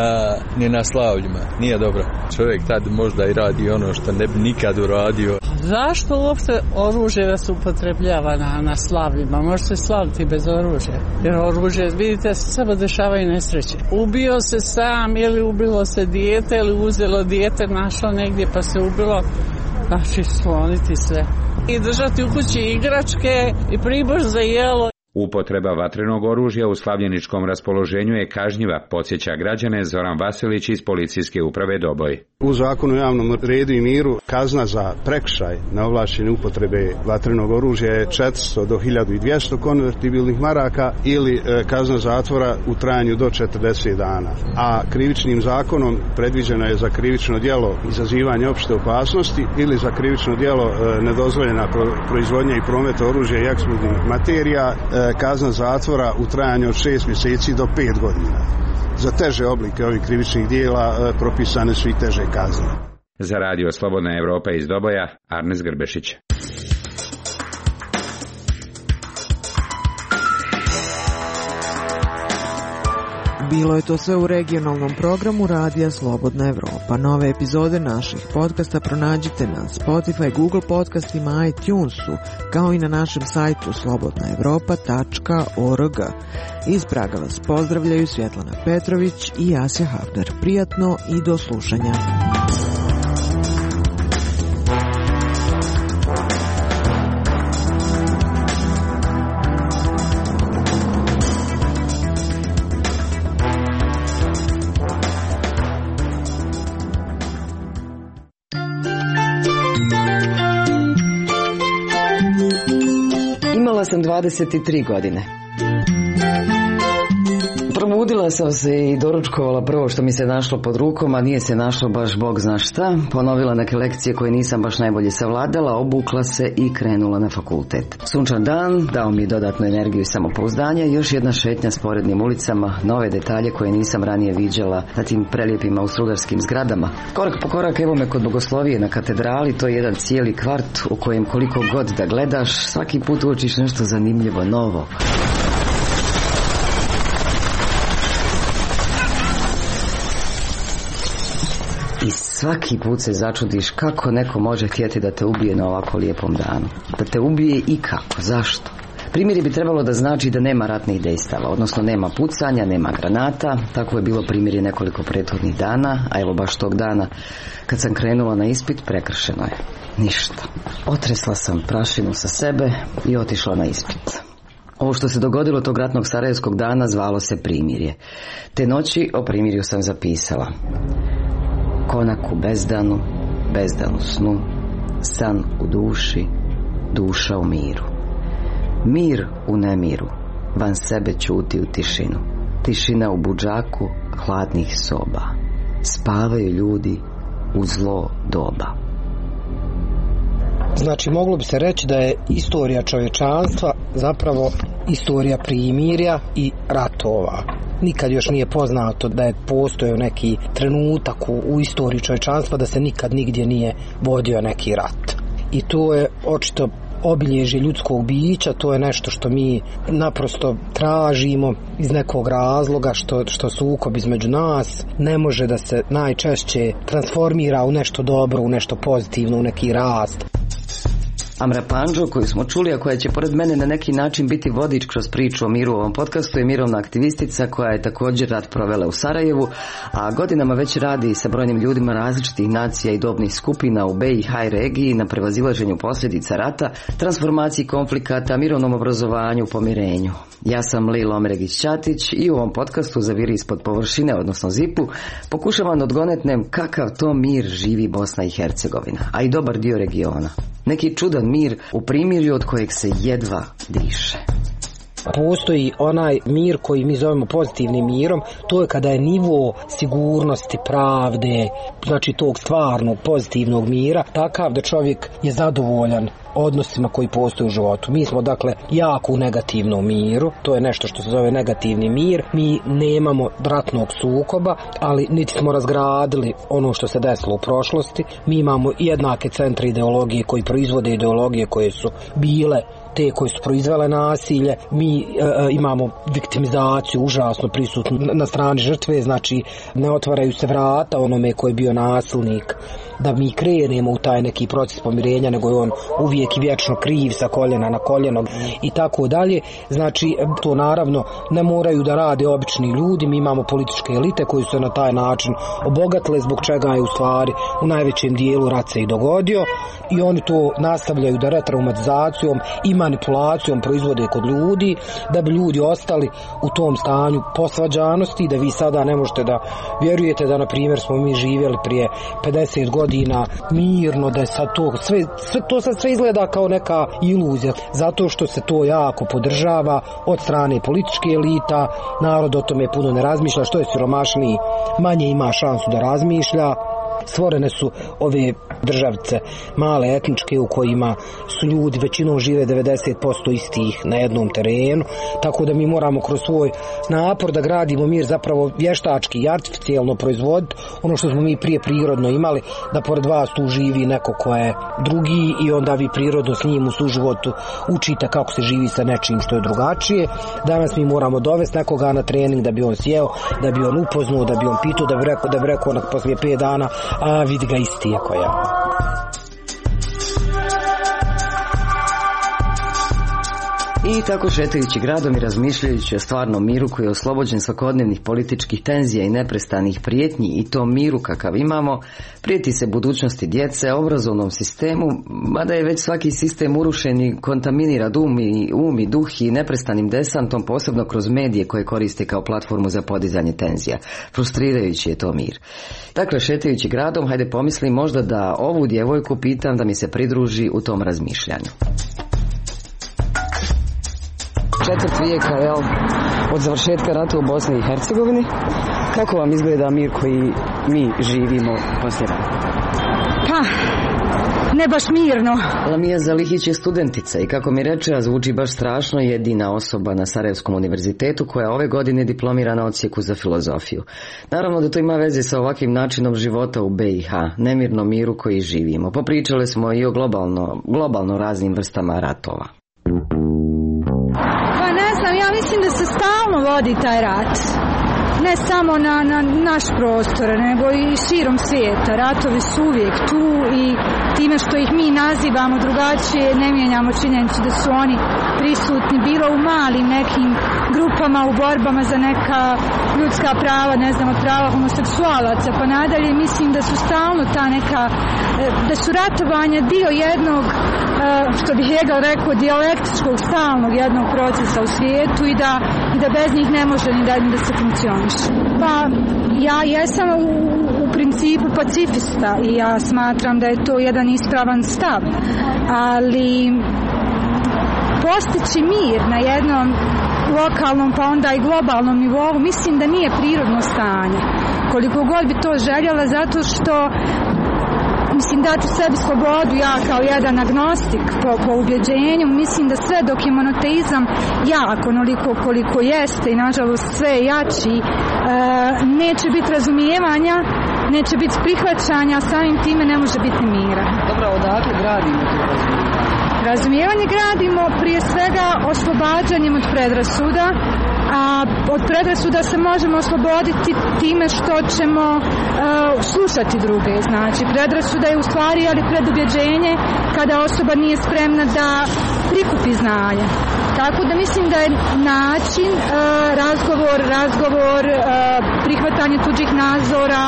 ni na slavljima, nije dobro. Čovjek tad možda i radi ono što ne bi nikad uradio. Zašto uopšte oružje da se upotrebljava na slavljima? Može se slaviti bez oružja, jer oružje, vidite, se samo dešavaju nesreće. Ubio se sam ili ubilo se dijete ili uzelo dijete, našlo negdje pa se ubilo. Znači skloniti sve i držati u kući igračke i pribor za jelo. Upotreba vatrenog oružja u slavljeničkom raspoloženju je kažnjiva, podsjeća građane Zoran Vasilić iz Policijske uprave Doboj. U Zakonu o javnom redu i miru kazna za prekršaj neovlašćene upotrebe vatrenog oružja je 400 do 1200 konvertibilnih maraka ili kazna zatvora u trajanju do 40 dana. A krivičnim zakonom predviđeno je za krivično djelo izazivanje opšte opasnosti ili za krivično djelo nedozvoljena proizvodnja i promet oružja i eksplozivnih materija kazna zatvora u trajanju od 6 mjeseci do 5 godina. Za teže oblike ovih krivičnih dijela propisane su i teže kazne. Za radio Slobodna Evropa iz Doboja, Arnes Grbešić. Bilo je to sve u regionalnom programu Radija Slobodna Evropa. Nove epizode naših podcasta pronađite na Spotify, Google podcastima, iTunesu, kao i na našem sajtu slobodnaevropa.org. Iz Praga vas pozdravljaju Svjetlana Petrović i Asja Hafner. Prijatno i do slušanja. Imala sam 23 godine. Probudila sam se i doručkovala prvo što mi se našlo pod rukom, a nije se našlo baš bog zna šta. Ponovila neke lekcije koje nisam baš najbolje savladala, obukla se i krenula na fakultet. Sunčan dan dao mi dodatnu energiju i samopouzdanje, još jedna šetnja sporednim ulicama, nove detalje koje nisam ranije viđala na tim prelijepim austrugarskim zgradama. Korak po korak evo me kod Bogoslovije na katedrali, to je jedan cijeli kvart u kojem koliko god da gledaš, svaki put uočiš nešto zanimljivo, novo. I svaki put se začudiš kako neko može htjeti da te ubije na ovako lijepom danu. Da te ubije i kako, zašto? Primjer bi trebalo da znači da nema ratnih dejstava, odnosno nema pucanja, nema granata. Tako je bilo primjer nekoliko prethodnih dana, a evo baš tog dana kad sam krenula na ispit prekršeno je. Ništa. Otresla sam prašinu sa sebe i otišla na ispit. Ovo što se dogodilo tog ratnog sarajevskog dana zvalo se primirje. Te noći o primirju sam zapisala: konak u bezdanu, bezdan u snu, san u duši, duša u miru. Mir u nemiru, van sebe ćuti u tišinu. Tišina u budžaku hladnih soba. Spavaju ljudi u zlo doba. Znači, moglo bi se reći da je istorija čovječanstva zapravo istorija primirja i ratova. Nikad još nije poznato da je postojao neki trenutak u istoriji čovječanstva da se nikad nigdje nije vodio neki rat. I to je očito obilježje ljudskog bića, to je nešto što mi naprosto tražimo iz nekog razloga, što sukob između nas ne može da se najčešće transformira u nešto dobro, u nešto pozitivno, u neki rast. Amra Pandžo, koju smo čuli, a koja će pored mene na neki način biti vodič kroz priču o miru u ovom podcastu, je mirovna aktivistica koja je također rat provela u Sarajevu, a godinama već radi sa brojnim ljudima različitih nacija i dobnih skupina u BiH i regiji na prevazilaženju posljedica rata, transformaciji konflikata, mirovnom obrazovanju, pomirenju. Ja sam Lila Omeregić-Ćatić i u ovom podcastu Zaviri ispod površine, odnosno ZIP-u, pokušavam da odgonetnem kakav to mir živi Bosna i Hercegovina, a i dobar dio regiona. Neki čudan mir u primirju od kojeg se jedva diše. Postoji onaj mir koji mi zovemo pozitivnim mirom, to je kada je nivo sigurnosti, pravde, znači tog stvarnog pozitivnog mira, takav da čovjek je zadovoljan odnosima koji postoje u životu. Mi smo dakle jako u negativnom miru, to je nešto što se zove negativni mir. Mi nemamo ratnog sukoba, ali niti smo razgradili ono što se desilo u prošlosti. Mi imamo jednake centre ideologije koji proizvode ideologije koje su bile te koje su proizvele nasilje. Mi imamo viktimizaciju užasno prisutnu na strani žrtve, znači ne otvaraju se vrata onome koji je bio nasilnik da mi krenemo u taj neki proces pomirenja, nego je on uvijek i vječno kriv sa koljena na koljeno i tako dalje. Znači to naravno ne moraju da rade obični ljudi, mi imamo političke elite koji su na taj način obogatile, zbog čega je u stvari u najvećem dijelu rat se i dogodio, i oni to nastavljaju da retraumatizacijom i manipulacijom proizvode kod ljudi, da bi ljudi ostali u tom stanju posvađanosti, da vi sada ne možete da vjerujete da, na primjer, smo mi živjeli prije 50 godina mirno, da je sad to sad sve izgleda kao neka iluzija, zato što se to jako podržava od strane političke elita. Narod o tome puno ne razmišlja, što je siromašniji manje ima šansu da razmišlja. stvorene su ove državice male etničke u kojima su ljudi većinom žive 90% istih na jednom terenu, tako da mi moramo kroz svoj napor da gradimo mir zapravo vještački i artificijalno proizvoditi ono što smo mi prije prirodno imali, da pored vas tu živi neko ko je drugi i onda vi prirodno s njim u suživotu učite kako se živi sa nečim što je drugačije. Danas mi moramo dovesti nekoga na trening da bi on sjeo, da bi on upoznao, da bi on pitao, da bi rekao poslije 5 dana, a vidi ga isti ako ja. I tako šetajući gradom i razmišljajući o stvarnom miru koji je oslobođen svakodnevnih političkih tenzija i neprestanih prijetnji i tom miru kakav imamo, prijeti se budućnosti djece, obrazovnom sistemu, mada je već svaki sistem urušen i kontaminira um i duh i neprestanim desantom, posebno kroz medije koje koriste kao platformu za podizanje tenzija. Frustrirajući je to mir. Dakle, šetajući gradom, hajde pomisli možda da ovu djevojku pitam da mi se pridruži u tom razmišljanju. 4. vijeka, jel, od završetka rata u Bosni i Hercegovini. Kako vam izgleda mir koji mi živimo poslije rata? Pa, ne baš mirno. Lamija Zalihić je studentica i kako mi reče, a zvuči baš strašno, jedina osoba na Sarajevskom univerzitetu koja ove godine diplomira na odsjeku za filozofiju. Naravno da to ima veze sa ovakvim načinom života u BiH, nemirnom miru koji živimo. Popričali smo i o globalno raznim vrstama ratova. Ja mislim da se stalno vodi taj rat. Ne samo na naš prostor, nego i širom svijeta. Ratovi su uvijek tu i time što ih mi nazivamo drugačije ne mijenjamo činjenicu da su oni prisutni bilo u malim nekim grupama u borbama za neka ljudska prava, ne znam, od prava homoseksualaca pa nadalje. Mislim da su stalno ta neka, da su ratovanja dio jednog, što bih Hegel rekao, dijalektičkog stalnog jednog procesa u svijetu i da bez njih ne može ni da se funkcioniše. Pa ja jesam u principu pacifista i ja smatram da je to jedan ispravan stav, ali postići mir na jednom lokalnom pa onda i globalnom nivou mislim da nije prirodno stanje. Koliko god bi to željela, zato što mislim dati sebi slobodu, ja kao jedan agnostik po ubjeđenju, mislim da sve dok je monoteizam jak onoliko koliko jeste i nažalost sve jači, neće biti razumijevanja, neće biti prihvaćanja, samim time ne može biti mira. Dobro, odakle gradimo to razumijevanje? Razumijevanje gradimo prije svega oslobađanjem od predrasuda, a od predrasuda se možemo osloboditi time što ćemo slušati druge. Znači, predrasuda je u stvari ali predubjeđenje kada osoba nije spremna da prikupi znanje. Tako da mislim da je način razgovor, prihvatanje tuđih nazora,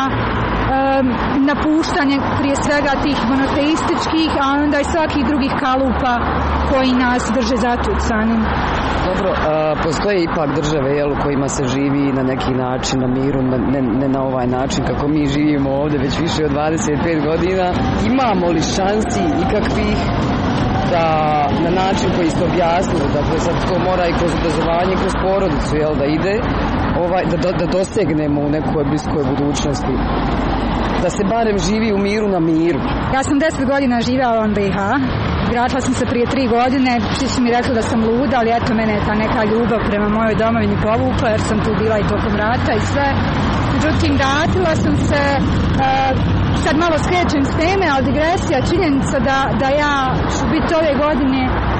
napuštanje prije svega tih monoteističkih, a onda i svakih drugih kalupa koji nas drže zatucanim. Dobro, postoje ipak države u kojima se živi na neki način na miru, ne na ovaj način kako mi živimo ovdje već više od 25 godina. Imamo li šansi ikakvih da na način koji ste objasnili, dakle sad to mora i kroz obrazovanje, kroz porodicu, da ide, da dosegnemo u nekoj bliskoj budućnosti, da se barem živi u miru na miru? Ja sam 10 godina živjela u BiH. Vratila sam se prije 3 godine, svi su mi rekli da sam luda, ali eto mene je ta neka ljubav prema mojoj domovini povukla jer sam tu bila i tokom rata i sve. Međutim, vratila sam se, sad malo skrećem s teme, ali digresija, činjenica da ja ću biti ove godine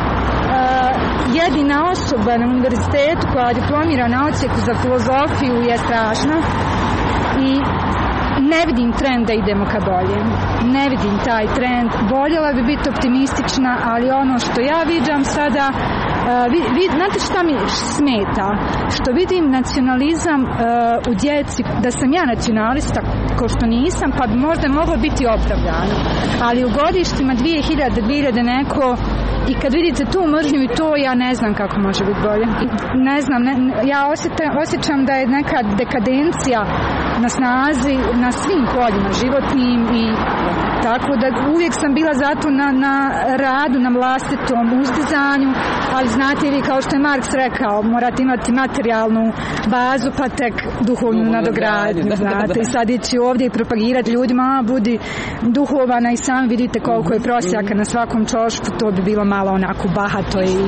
jedina osoba na univerzitetu koja diplomira na odsjeku za filozofiju je strašna i ne vidim trend da idemo ka bolje. Ne vidim taj trend. Voljela bi biti optimistična, ali ono što ja viđam sada, znate šta mi smeta? Što vidim nacionalizam u djeci, da sam ja nacionalista, ko što nisam, pa bi možda moglo biti opravdano. Ali u godištima 2000 neko, i kad vidite tu mržnju i to, ja ne znam kako može biti bolje. Ne znam, ja osjećam da je neka dekadencija na snazi na svim poljima životnim i tako da uvijek sam bila zato na radu, na vlastitom uzdizanju, ali znate vi, kao što je Marks rekao, morate imati materijalnu bazu pa tek duhovnu nadogradnju, znate, i sad ići ovdje i propagirati ljudima, budi duhovana i sam vidite koliko je prosjaka na svakom čošku, to bi bilo malo onako bahato i...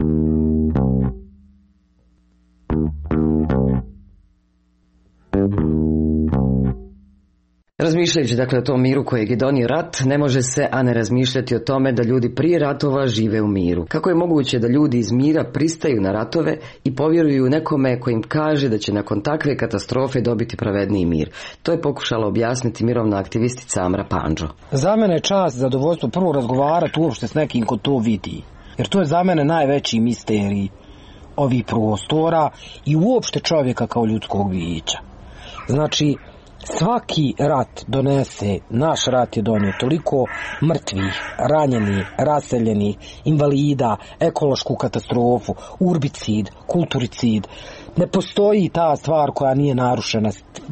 Razmišljajući dakle o tom miru kojeg je donio rat, ne može se a ne razmišljati o tome da ljudi prije ratova žive u miru. Kako je moguće da ljudi iz mira pristaju na ratove i povjeruju nekome koji im kaže da će nakon takve katastrofe dobiti pravedniji mir? To je pokušala objasniti mirovna aktivistica Amra Pandžo. Za mene je čast, zadovoljstvo prvo razgovarati uopšte s nekim ko to vidi. Jer to je za mene najveći misterij ovih prostora i uopšte čovjeka kao ljudskog bića. Znači, svaki rat donese, naš rat je donio toliko mrtvih, ranjenih, raseljenih, invalida, ekološku katastrofu, urbicid, kulturicid. Ne postoji ta stvar koja nije narušena.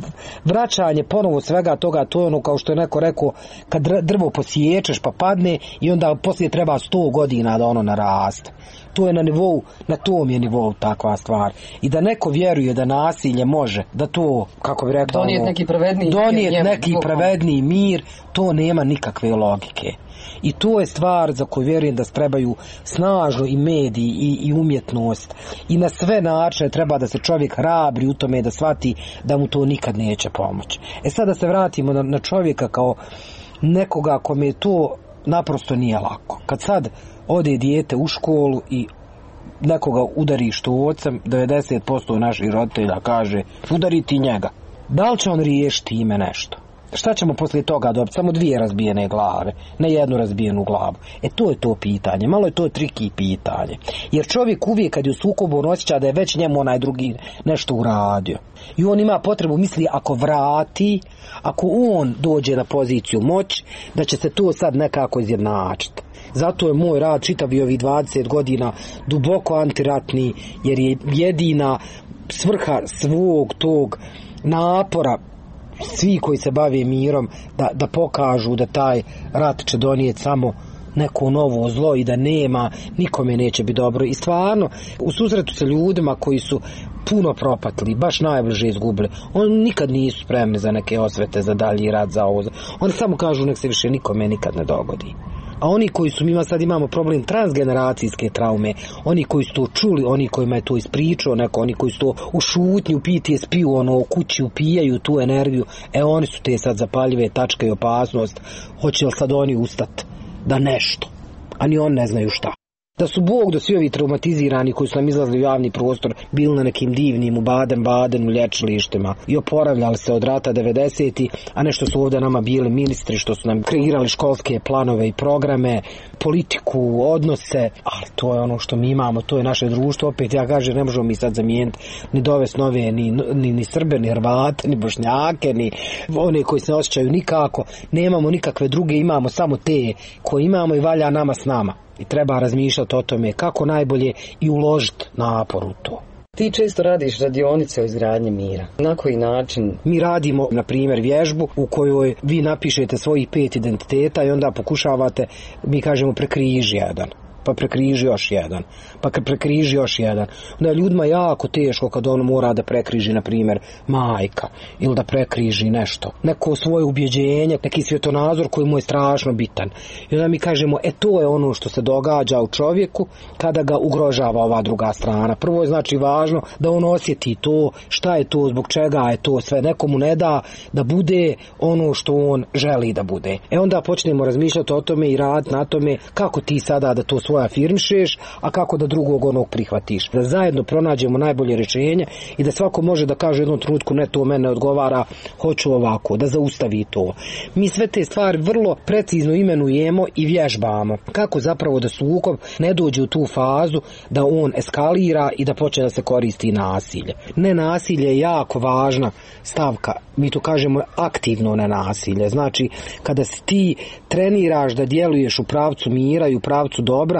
Vraćanje ponovo svega toga, to je ono kao što je neko rekao, kad drvo posiječeš pa padne i onda poslije treba 100 godina da ono naraste. To je na nivou, na tom je nivou takva stvar. I da neko vjeruje da nasilje može, da to, kako bi rekao, donijeti neki pravedniji mir, to nema nikakve logike. I to je stvar za koju vjerujem da trebaju snažno i mediji i umjetnost i na sve načine treba da se čovjek hrabri u tome da shvati da mu to nikad neće pomoći. Sad da se vratimo na čovjeka kao nekoga kome to naprosto nije lako. Kad sad ode dijete u školu i nekoga udari štocem, 90% naših roditelja kaže udari ti njega. Da li će on riješiti ime nešto? Šta ćemo poslije toga dobiti? Samo 2 razbijene glave, ne 1 razbijenu glavu. To je to pitanje, malo je to triki pitanje. Jer čovjek uvijek kad je u sukobu on osjeća da je već njemu onaj drugi nešto uradio. I on ima potrebu, misli, ako vrati, ako on dođe na poziciju moći, da će se to sad nekako izjednačiti. Zato je moj rad čitavi ovih 20 godina duboko antiratni, jer je jedina svrha svog tog napora svi koji se bave mirom da pokažu da taj rat će donijeti samo neko novo zlo i da nema, nikome neće biti dobro. I stvarno, u susretu sa ljudima koji su puno propatili, baš najbliže izgubili, oni nikad nisu spremni za neke osvete, za dalji rat, za ovo. Oni samo kažu nek se više nikome nikad ne dogodi. A oni koji su, mi sad imamo problem transgeneracijske traume, oni koji su to čuli, oni kojima je to ispričao neko, oni koji su to u šutnju, PTSP-u, u kući upijaju tu energiju, oni su te sad zapaljive tačke i opasnost, hoće li sad oni ustati da nešto, a ni on ne znaju šta. Da su Bog, da svi ovi traumatizirani koji su nam izlazili u javni prostor bili na nekim divnim u Baden-Badenu lječilištima i oporavljali se od rata 90-ih, a nešto su ovdje nama bili ministri što su nam kreirali školske planove i programe, politiku, odnose, ali to je ono što mi imamo, to je naše društvo. Opet ja kažem, ne možemo mi sad zamijeniti ni dovesti nove, ni Srbe, ni Hrvate, ni Bošnjake, ni one koji se ne osjećaju nikako, nemamo nikakve druge, imamo samo te koje imamo i valja nama s nama. I treba razmišljati o tome kako najbolje i uložiti napor u to. Ti često radiš radionice o izgradnji mira. Na koji način? Mi radimo, na primjer, vježbu u kojoj vi napišete svojih 5 identiteta i onda pokušavate, mi kažemo, prekriži jedan. Pa prekriži još jedan, pa prekriži još jedan. Onda je ljudima jako teško kad ono mora da prekriži, na primjer, majka, ili da prekriži nešto, neko svoje ubjeđenje, neki svjetonazor koji mu je strašno bitan. I onda mi kažemo, to je ono što se događa u čovjeku kada ga ugrožava ova druga strana. Prvo je znači važno da on osjeti to, šta je to, zbog čega je to sve, nekomu ne da da bude ono što on želi da bude. Onda počnemo razmišljati o tome i raditi na tome kako ti sada da to svoje afirmišeš, a kako da drugog onog prihvatiš. Da zajedno pronađemo najbolje rješenje i da svako može da kaže u jednom trenutku, ne, to mene odgovara, hoću ovako, da zaustavi to. Mi sve te stvari vrlo precizno imenujemo i vježbamo. Kako zapravo da sukob ne dođe u tu fazu da on eskalira i da počne da se koristi nasilje. Nenasilje je jako važna stavka. Mi to kažemo aktivno nenasilje. Znači, kada si ti treniraš da djeluješ u pravcu mira i u pravcu dobra,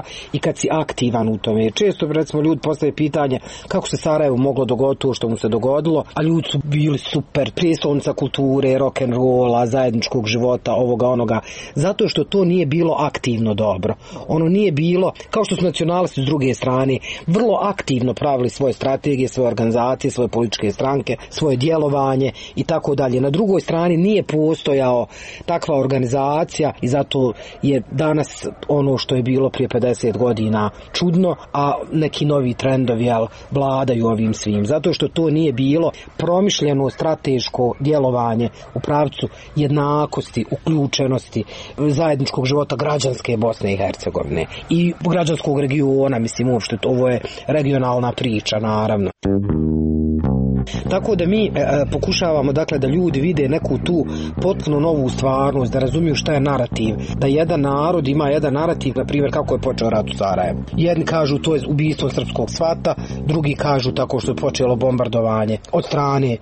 mira i kad si aktivan u tome. Često recimo ljudi postave pitanje kako se Sarajevo moglo dogoditi to što mu se dogodilo, a ljudi su bili super, prijestolnica kulture, rock'n'rolla, zajedničkog života, ovoga onoga, zato što to nije bilo aktivno dobro. Ono nije bilo, kao što su nacionalisti s druge strane, vrlo aktivno pravili svoje strategije, svoje organizacije, svoje političke stranke, svoje djelovanje i tako dalje. Na drugoj strani nije postojao takva organizacija i zato je danas ono što je bilo prije 50 godina čudno, a neki novi trendovi vladaju ovim svim. Zato što to nije bilo promišljeno strateško djelovanje u pravcu jednakosti, uključenosti, zajedničkog života građanske Bosne i Hercegovine i građanskog regiona, mislim uopšte, ovo je regionalna priča naravno. Tako da mi pokušavamo dakle da ljudi vide neku tu potpuno novu stvarnost, da razumiju šta je narativ, da jedan narod ima jedan narativ, na primjer kako je počeo rat u Sarajevu. Jedni kažu to je ubistvo srpskog svata, drugi kažu tako što je počelo bombardovanje od strane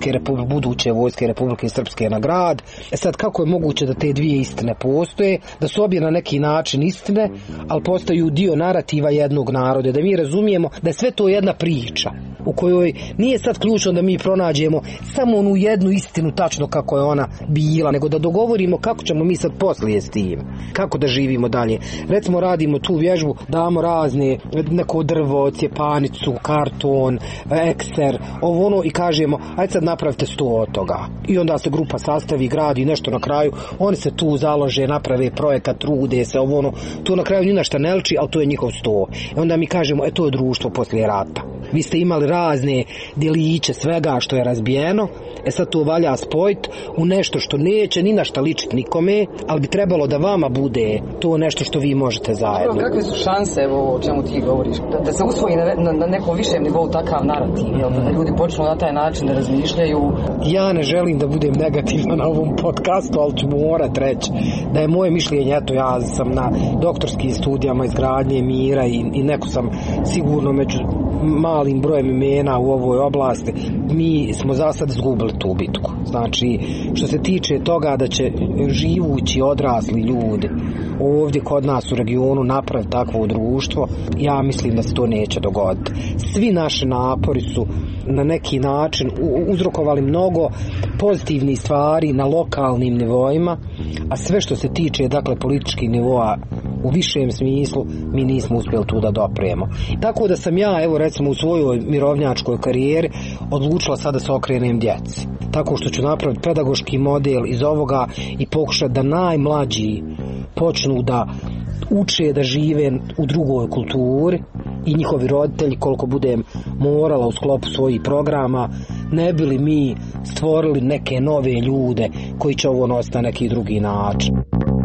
buduće vojske Republike Srpske na grad. Sad kako je moguće da te dvije istine postoje, da su obje na neki način istine, ali postaju dio narativa jednog naroda, da mi razumijemo da je sve to jedna priča u kojoj nije sad ključno da mi pronađemo samo onu jednu istinu tačno kako je ona bila, nego da dogovorimo kako ćemo mi sad poslije s tim, kako da živimo dalje. Recimo radimo tu vježbu, damo razne, neko drvo, cjepanicu, karton, ekser, ovo ono i kažemo ajde sad napravite 100 od toga. I onda se grupa sastavi, gradi nešto na kraju, oni se tu založe, naprave projekat, trude se, ovo ono, tu na kraju ni na šta ne liči, ali to je njihov 100. I onda mi kažemo to je društvo poslije rata. Vi ste imali razne djeliće svega što je razbijeno, sad to valja spojiti u nešto što neće ni na šta ličiti nikome, ali bi trebalo da vama bude to nešto što vi možete zajedno. Kakve su šanse, evo o čemu ti govoriš, da se usvoji na nekom višem nivou takav narativ, da ljudi počnu na taj način da razmišljaju? Ja ne želim da budem negativna na ovom podcastu, ali ću morat reći da je moje mišljenje, eto ja sam na doktorskim studijama izgradnje mira i neko sam sigurno među malim brojem imena u ovoj oblasti, mi smo za sad izgubili tu bitku. Znači, što se tiče toga da će živući odrasli ljudi ovdje kod nas u regionu napraviti takvo društvo, ja mislim da se to neće dogoditi. Svi naši napori su na neki način uzrokovali mnogo pozitivnih stvari na lokalnim nivoima, a sve što se tiče dakle političkih nivoa u višem smislu mi nismo uspjeli tu da dopremo. Tako da sam ja, evo recimo u svojoj mirovnjačkoj karijeri odlučila sada se okrenem djeci. Tako što ću napraviti pedagoški model iz ovoga i pokušati da najmlađi počnu da uče da žive u drugoj kulturi i njihovi roditelji koliko budem morala u sklopu svojih programa, ne bi li mi stvorili neke nove ljude koji će ovo nositi na neki drugi način.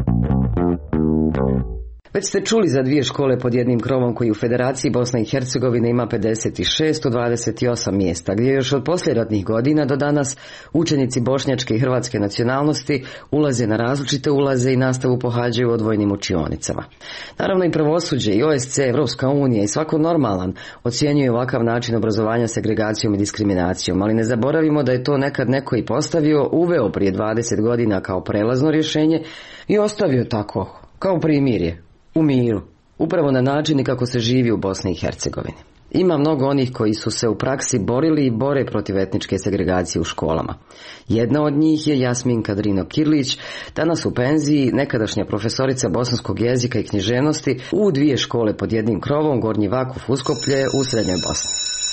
Već ste čuli za dvije škole pod jednim krovom koji u Federaciji Bosne i Hercegovine ima 56 od 28 mjesta, gdje još od posljeratnih godina do danas učenici bošnjačke i hrvatske nacionalnosti ulaze na različite ulaze i nastavu pohađaju u odvojenim učionicama. Naravno i pravosuđe, i OSCE, Evropska unija i svako normalan ocjenjuje ovakav način obrazovanja segregacijom i diskriminacijom, ali ne zaboravimo da je to nekad neko i postavio, uveo prije 20 godina kao prelazno rješenje i ostavio tako, kao primirje. U miru, upravo na način kako se živi u Bosni i Hercegovini. Ima mnogo onih koji su se u praksi borili i bore protiv etničke segregacije u školama. Jedna od njih je Jasminka Drino-Kirlić, danas u penziji, nekadašnja profesorica bosanskog jezika i književnosti u dvije škole pod jednim krovom, Gornji Vakuf Uskoplje u Srednjoj Bosni.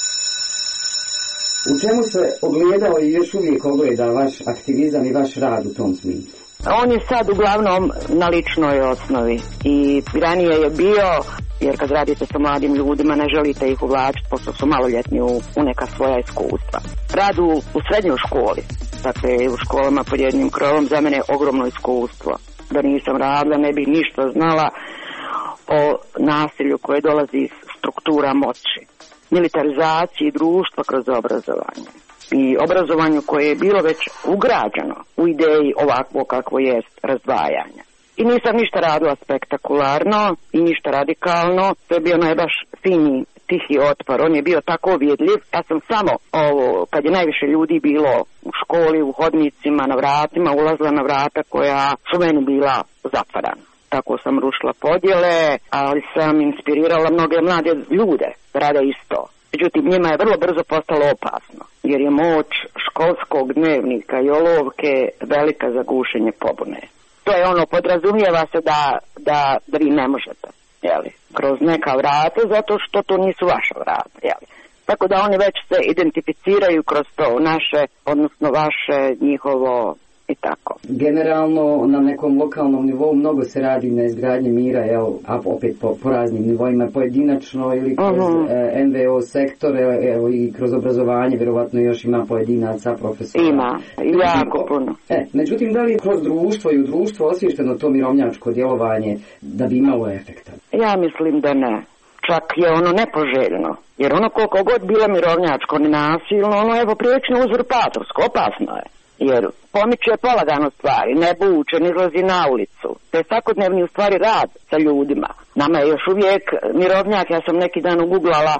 U čemu se ogledao i još uvijek ogleda vaš aktivizam i vaš rad u tom smislu? On je sad uglavnom na ličnoj osnovi i ranije je bio, jer kad radite sa mladim ljudima ne želite ih uvlačiti pošto su maloljetni u neka svoja iskustva. Rad u srednjoj školi, dakle u školama pod jednim krovom, za mene je ogromno iskustvo. Da nisam radila ne bih ništa znala o nasilju koje dolazi iz struktura moći, militarizaciji društva kroz obrazovanje. I obrazovanju koje je bilo već ugrađeno u ideji ovakvo kakvo jest razdvajanja. I nisam ništa radila spektakularno i ništa radikalno, to je bio baš fini, tihi otpor, on je bio tako vidljiv. Ja sam samo, kad je najviše ljudi bilo u školi, u hodnicima, na vratima, ulazila na vrata koja su meni bila zatvarana. tako sam rušila podjele, ali sam inspirirala mnoge mlade ljude da rade isto. Međutim, njima je vrlo brzo postalo opasno, jer je moć školskog dnevnika i olovke velika za gušenje pobune. To je ono, podrazumijeva se da vi ne možete, jeli, kroz neka vrata, zato što to nisu vaša vrata, jeli. Tako da oni već se identificiraju kroz to naše, odnosno vaše, njihovo i tako. Generalno na nekom lokalnom nivou mnogo se radi na izgradnji mira, a opet po raznim nivoima, pojedinačno ili kroz NVO sektore, i kroz obrazovanje, vjerovatno još ima pojedinaca, profesora. Ima, jako puno. Međutim, da li je kroz društvo i u društvu osvješteno to mirovnjačko djelovanje da bi imalo efekta? Ja mislim da ne. Čak je ono nepoželjno. Jer ono koliko god bilo mirovnjačko nenasilno, ono je poprilično uzurpatorsko, opasno je. Jer pomiče polagano stvari, ne buče, ne izlazi na ulicu. To je svakodnevni u stvari rad sa ljudima. Nama je još uvijek mirovnjak, ja sam neki dan uguglala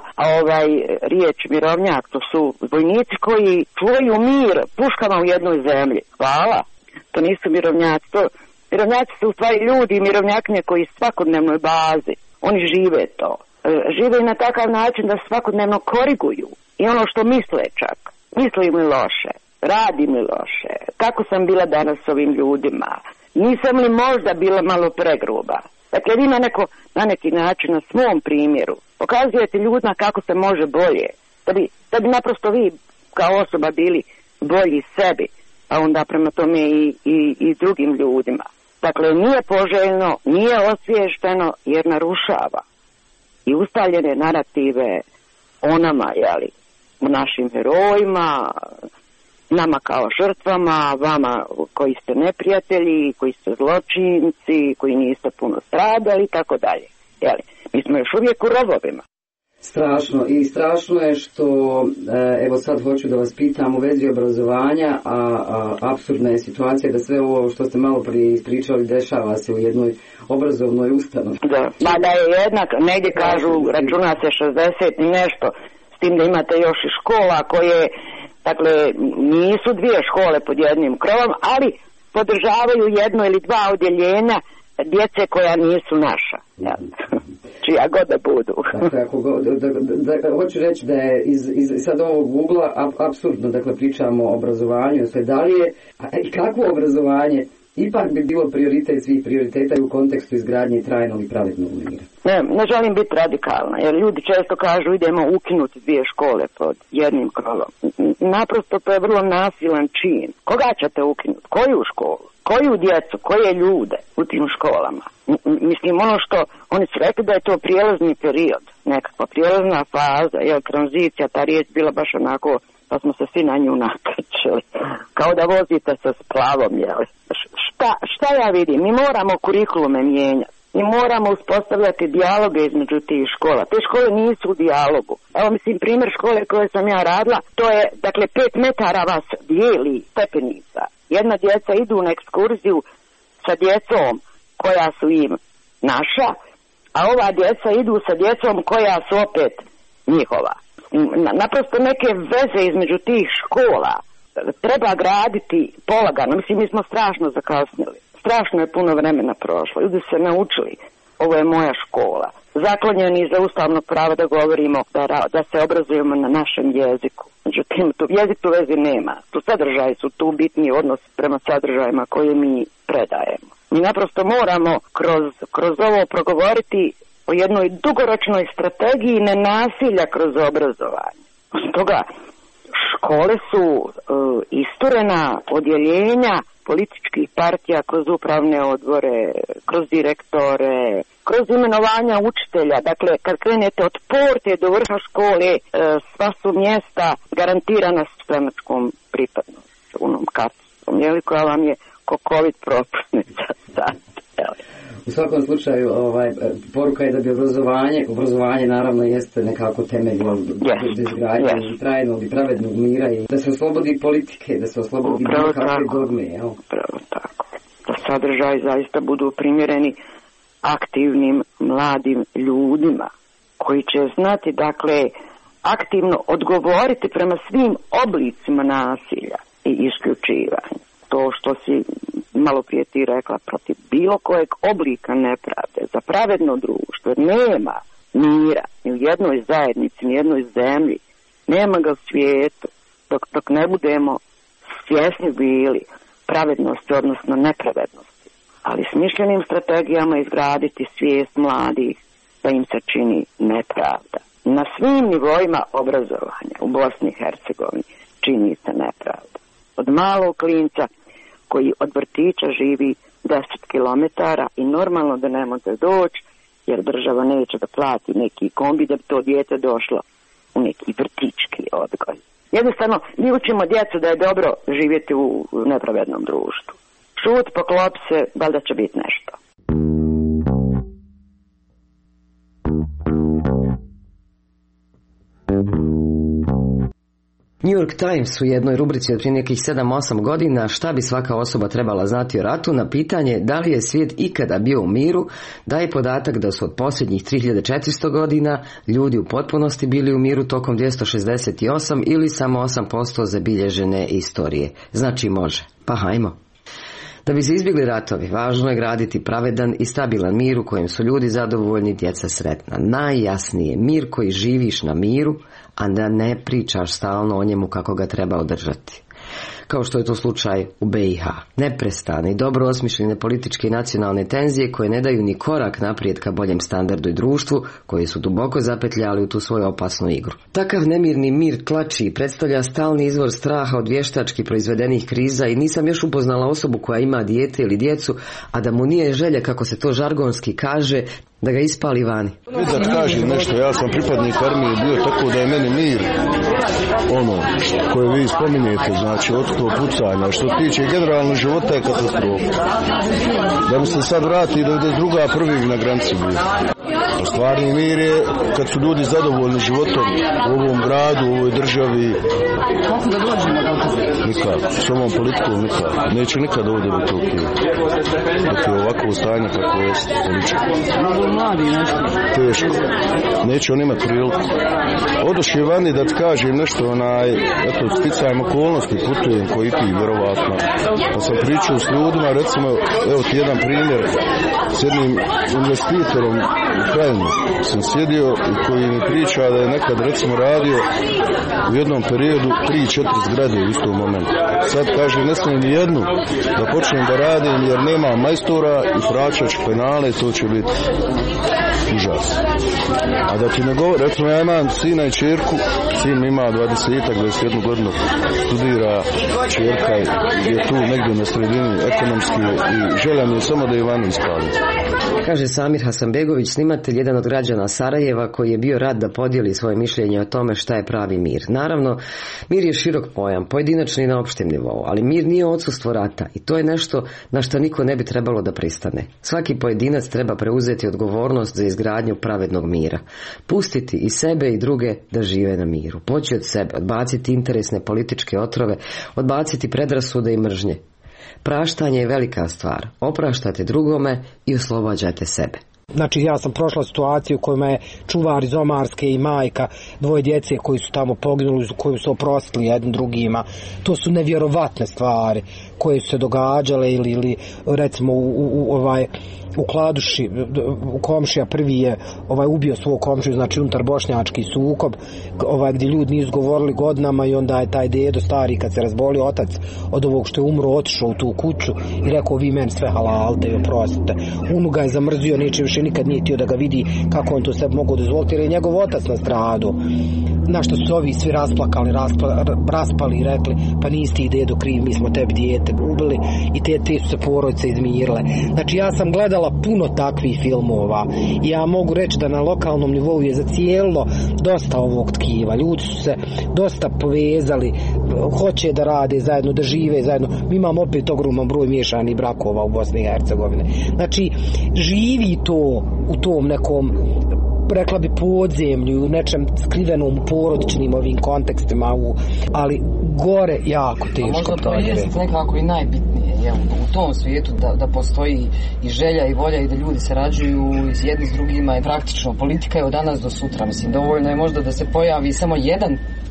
riječ mirovnjak, to su vojnici koji čuvaju mir puškama u jednoj zemlji. Hvala, to nisu mirovnjaci. Mirovnjaci su u stvari ljudi i mirovnjaknje koji svakodnevnoj bazi, oni žive to. Žive na takav način da svakodnevno koriguju i ono što misle čak. Misli mi loše, radi mi loše, kako sam bila danas s ovim ljudima, nisam li možda bila malo pregruba. Dakle, vi na neki način na svom primjeru pokazujete ljudima kako se može bolje, da bi naprosto vi kao osoba bili bolji sebi, a onda prema tome i drugim ljudima. Dakle, nije poželjno, nije osviješteno jer narušava i ustaljene narative o nama, jeli, o našim herojima, nama kao žrtvama, vama koji ste neprijatelji, koji ste zločinci, koji niste puno stradali i tako dalje. Jeli, mi smo još uvijek u rovovima. Strašno. I strašno je što, evo sad hoću da vas pitam u vezi obrazovanja, a apsurdna je situacija da sve ovo što ste malo prije ispričali dešava se u jednoj obrazovnoj ustanovi. Da je jednak, negdje kažu, računa se 60 i nešto, s tim da imate još i škola koje, dakle, nisu dvije škole pod jednim krovom, ali podržavaju jedno ili dva odjeljenja djece koja nisu naša. Čija god da budu. Hoću reći da je iz sad ovog ugla apsurdno, dakle, pričamo o obrazovanju, sve dalje, i kakvo obrazovanje ipak bi bilo prioritet svih prioriteta u kontekstu izgradnje trajnog i pravednog mira. Ne želim biti radikalna, jer ljudi često kažu idemo ukinuti dvije škole pod jednim krovom. Naprosto to je vrlo nasilan čin. Koga ćete ukinuti? Koju školu? Koju djecu? Koje ljude u tim školama? Mislim, ono što oni su rekli da je to prijelazni period, nekakva prijelazna faza, tranzicija, ta riječ bila baš onako, pa smo se svi na nju nakačili, kao da vozite sa splavom, Šta ja vidim? Mi moramo kurikulume mijenjati. Mi moramo uspostavljati dijaloge između tih škola. Te škole nisu u dijalogu. Evo, mislim, primjer škole koje sam ja radila, to je, dakle, 5 metara vas dijeli stepenica. Jedna djeca idu na ekskurziju sa djecom koja su im naša, a ova djeca idu sa djecom koja su opet njihova. Naprosto neke veze između tih škola treba graditi polagano. Mislim, mi smo strašno zakasnili. Strašno je puno vremena prošlo. Ljudi se naučili. Ovo je moja škola. Zaklonjeni za ustavno pravo da govorimo, da se obrazujemo na našem jeziku. Međutim, jezik tu vezi nema. Tu sadržaji su tu bitni odnos prema sadržajima koje mi predajemo. Mi naprosto moramo kroz ovo progovoriti o jednoj dugoročnoj strategiji nenasilja kroz obrazovanje. Od toga škole su isturena odjeljenja političkih partija kroz upravne odbore, kroz direktore, kroz imenovanja učitelja. Dakle, kad krenete od porte do vrha škole, sva su mjesta garantirana stranačkom pripadnošću, onom karticom, koja vam je ko COVID propusnica. U svakom slučaju, poruka je da bi obrazovanje naravno jeste nekako temelj izgradnje trajnog i pravednog mira i da se oslobodi politike, da se oslobodi bilo kakve dogme. Upravo tako. Da sadržaji zaista budu primjereni aktivnim mladim ljudima koji će znati, dakle, aktivno odgovoriti prema svim oblicima nasilja i isključivanja. To to što si malo prije ti rekla, protiv bilo kojeg oblika nepravde, za pravedno društvo. Nema mira ni u jednoj zajednici, ni u jednoj zemlji. Nema ga u svijetu dok ne budemo svjesni bili pravednosti, odnosno nepravednosti. Ali smišljenim strategijama izgraditi svijest mladih da im se čini nepravda. Na svim nivoima obrazovanja u Bosni i Hercegovini čini se nepravda. Od malog klinca koji od vrtića živi 10 kilometara i normalno da ne može doći jer država neće da plati neki kombi da bi to dijete došlo u neki vrtički odgoj. Jednostavno, mi učimo djecu da je dobro živjeti u nepravednom društvu. Šut, poklop se, valjda će biti nešto. New York Times u jednoj rubrici od prije nekih 7-8 godina šta bi svaka osoba trebala znati o ratu na pitanje da li je svijet ikada bio u miru, daje podatak da su od posljednjih 3400 godina ljudi u potpunosti bili u miru tokom 268 ili samo 8% zabilježene istorije. Znači može. Pa hajmo. Da bi se izbjegli ratovi, važno je graditi pravedan i stabilan mir u kojem su ljudi zadovoljni, djeca sretna. Najjasnije, mir koji živiš na miru, a da ne pričaš stalno o njemu kako ga treba održati. Kao što je to slučaj u BiH. Neprestane i dobro osmišljene političke i nacionalne tenzije koje ne daju ni korak naprijed ka boljem standardu i društvu, koji su duboko zapetljali u tu svoju opasnu igru. Takav nemirni mir tlači i predstavlja stalni izvor straha od vještački proizvedenih kriza i nisam još upoznala osobu koja ima dijete ili djecu, a da mu nije želja, kako se to žargonski kaže, da ga ispali vani. Da kažem nešto, ja sam pripadnik armije bio, tako da je meni mir ono koje vi spominjete, znači od to pucanja, što tiče generalno života je katastrofa. Da mi se sad vrati da je druga prvih na granici bio. Stvarni mir je kad su ljudi zadovoljni životom u ovom gradu, u ovoj državi. Kako da dođemo do toga? Nikad, s ovom politikom nikad. Neće nikad ovdje biti ok. Dok je ovako stanje kako je političko. Teško. Neće on imati priliku. Odošli vani da ti kažem nešto, eto, sticajem okolnosti, putujem koji ti, vjerovatno. Pa sam pričao s ljudima, recimo, evo ti jedan primjer, s jednim investitorom u Krajini sam sjedio i koji mi priča da je nekad, recimo, radio u jednom periodu 3-4 zgrade u istom momentu. Sad kaže, ne smijem ni jednu da počnem da radim jer nema majstora i plaćač penale, to će biti užas. A da ti ne govori, recimo ja imam sina i čerku, sin ima 20-21 godinu, studira, čerka je tu negdje na sredini ekonomski i želja mi je samo da Ivanu ispali. Kaže Samir Hasanbegović, snimatelj, jedan od građana Sarajeva koji je bio rad da podijeli svoje mišljenje o tome šta je pravi mir. Naravno, mir je širok pojam, pojedinačni i na opštem nivou, ali mir nije odsustvo rata i to je nešto na što niko ne bi trebalo da pristane. Svaki pojedinac treba preuzeti odgovornost za izgradnju pravednog mira. Pustiti i sebe i druge da žive na miru. Poći od sebe, odbaciti interesne političke otrove, odbaciti predrasude i mržnje. Praštanje je velika stvar. Opraštate drugome i oslobađate sebe. Znači ja sam prošla situaciju u kojima je čuvar iz Omarske i majka dvoje djece koji su tamo poginuli, koji su oprostili jednim drugima. To su nevjerovatne stvari koje su se događale ili recimo u Kladuši u komšija prvi je ubio svog komšiju, znači unutar bošnjački sukob gdje ljudi nisu govorili godinama i onda je taj dedo stari kad se razbolio otac od ovog što je umro otišao u tu kuću i rekao vi meni sve halalte i oprostite. Unu ga je zamrzio, neće više nikad nije htio da ga vidi kako on to sebi mogu dozvoliti jer je njegov otac na stradu. Na što su ovi svi rasplakali, raspali i rekli pa nisi ti dedo kriv, mi smo tebi dijete ubili i te su se porodice izmirile. Znači ja sam gledala puno takvih filmova i ja mogu reći da na lokalnom nivou je zacijelo dosta ovog tkiva. Ljudi su se dosta povezali, hoće da rade zajedno, da žive zajedno. Mi imamo opet ogroman broj miješanih brakova u Bosni i Hercegovini. Znači živi to u tom nekom, rekla bi, podzemlju, u nečem skrivenom porodičnim ovim kontekstima, ali gore jako teško. Možda to je nekako i najbitnije u tom svijetu da postoji i želja i volja i da ljudi sarađuju jedni s drugima i praktično politika je od danas do sutra. Mislim, dovoljno je možda da se pojavi samo jedan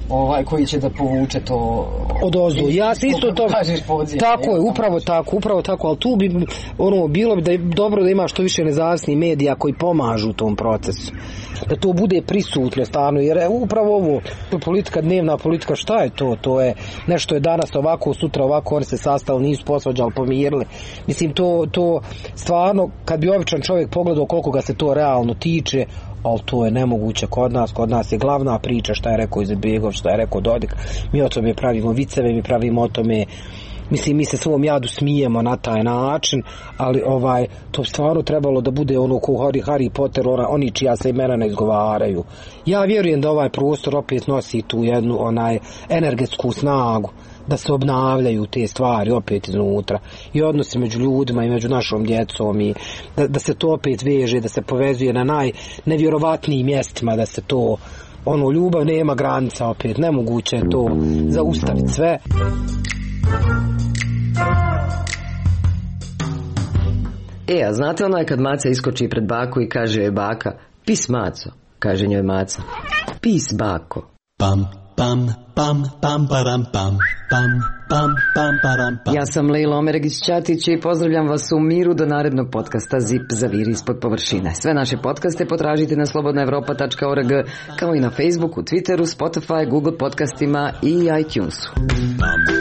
koji će da povuče to od ozdu. Ja se isto to tako je, upravo tako, ali tu bi bilo bi da je dobro da ima što više nezavisnih medija koji pomažu u tom procesu. Da to bude prisutno stvarno, jer upravo ovo politika, dnevna politika, šta je to? To je nešto je danas ovako, sutra ovako, oni se sastali, nisu posvađali, pomirili. Mislim, to stvarno, kad bi običan čovjek pogledao koliko ga se to realno tiče, ali to je nemoguće kod nas je glavna priča šta je rekao Izetbegović, šta je rekao Dodik, mi o tome pravimo viceve, mi pravimo o tome, mislim, mi se svom jadu smijemo na taj način, ali to stvarno trebalo da bude ono ko Harry Potter, oni čija se imena ne izgovaraju. Ja vjerujem da ovaj prostor opet nosi tu jednu energetsku snagu, da se obnavljaju te stvari opet iznutra i odnosi među ljudima i među našom djecom i da se to opet veže, da se povezuje na najnevjerovatnijim mjestima, da se to, ljubav nema granica opet, nemoguće je to zaustaviti sve. A znate kad Maca iskoči pred baku i kaže joj baka, pis Maco, kaže njoj Maca, pis bako. Pam, pam, pam, pam, param, pam, pam, pam, pam, param, pam. Ja sam Lejla Omeregić-Ćatić i pozdravljam vas u miru do narednog podcasta Zip zaviri ispod površine. Sve naše podcaste potražite na slobodnaevropa.org, kao i na Facebooku, Twitteru, Spotify, Google podcastima i iTunesu.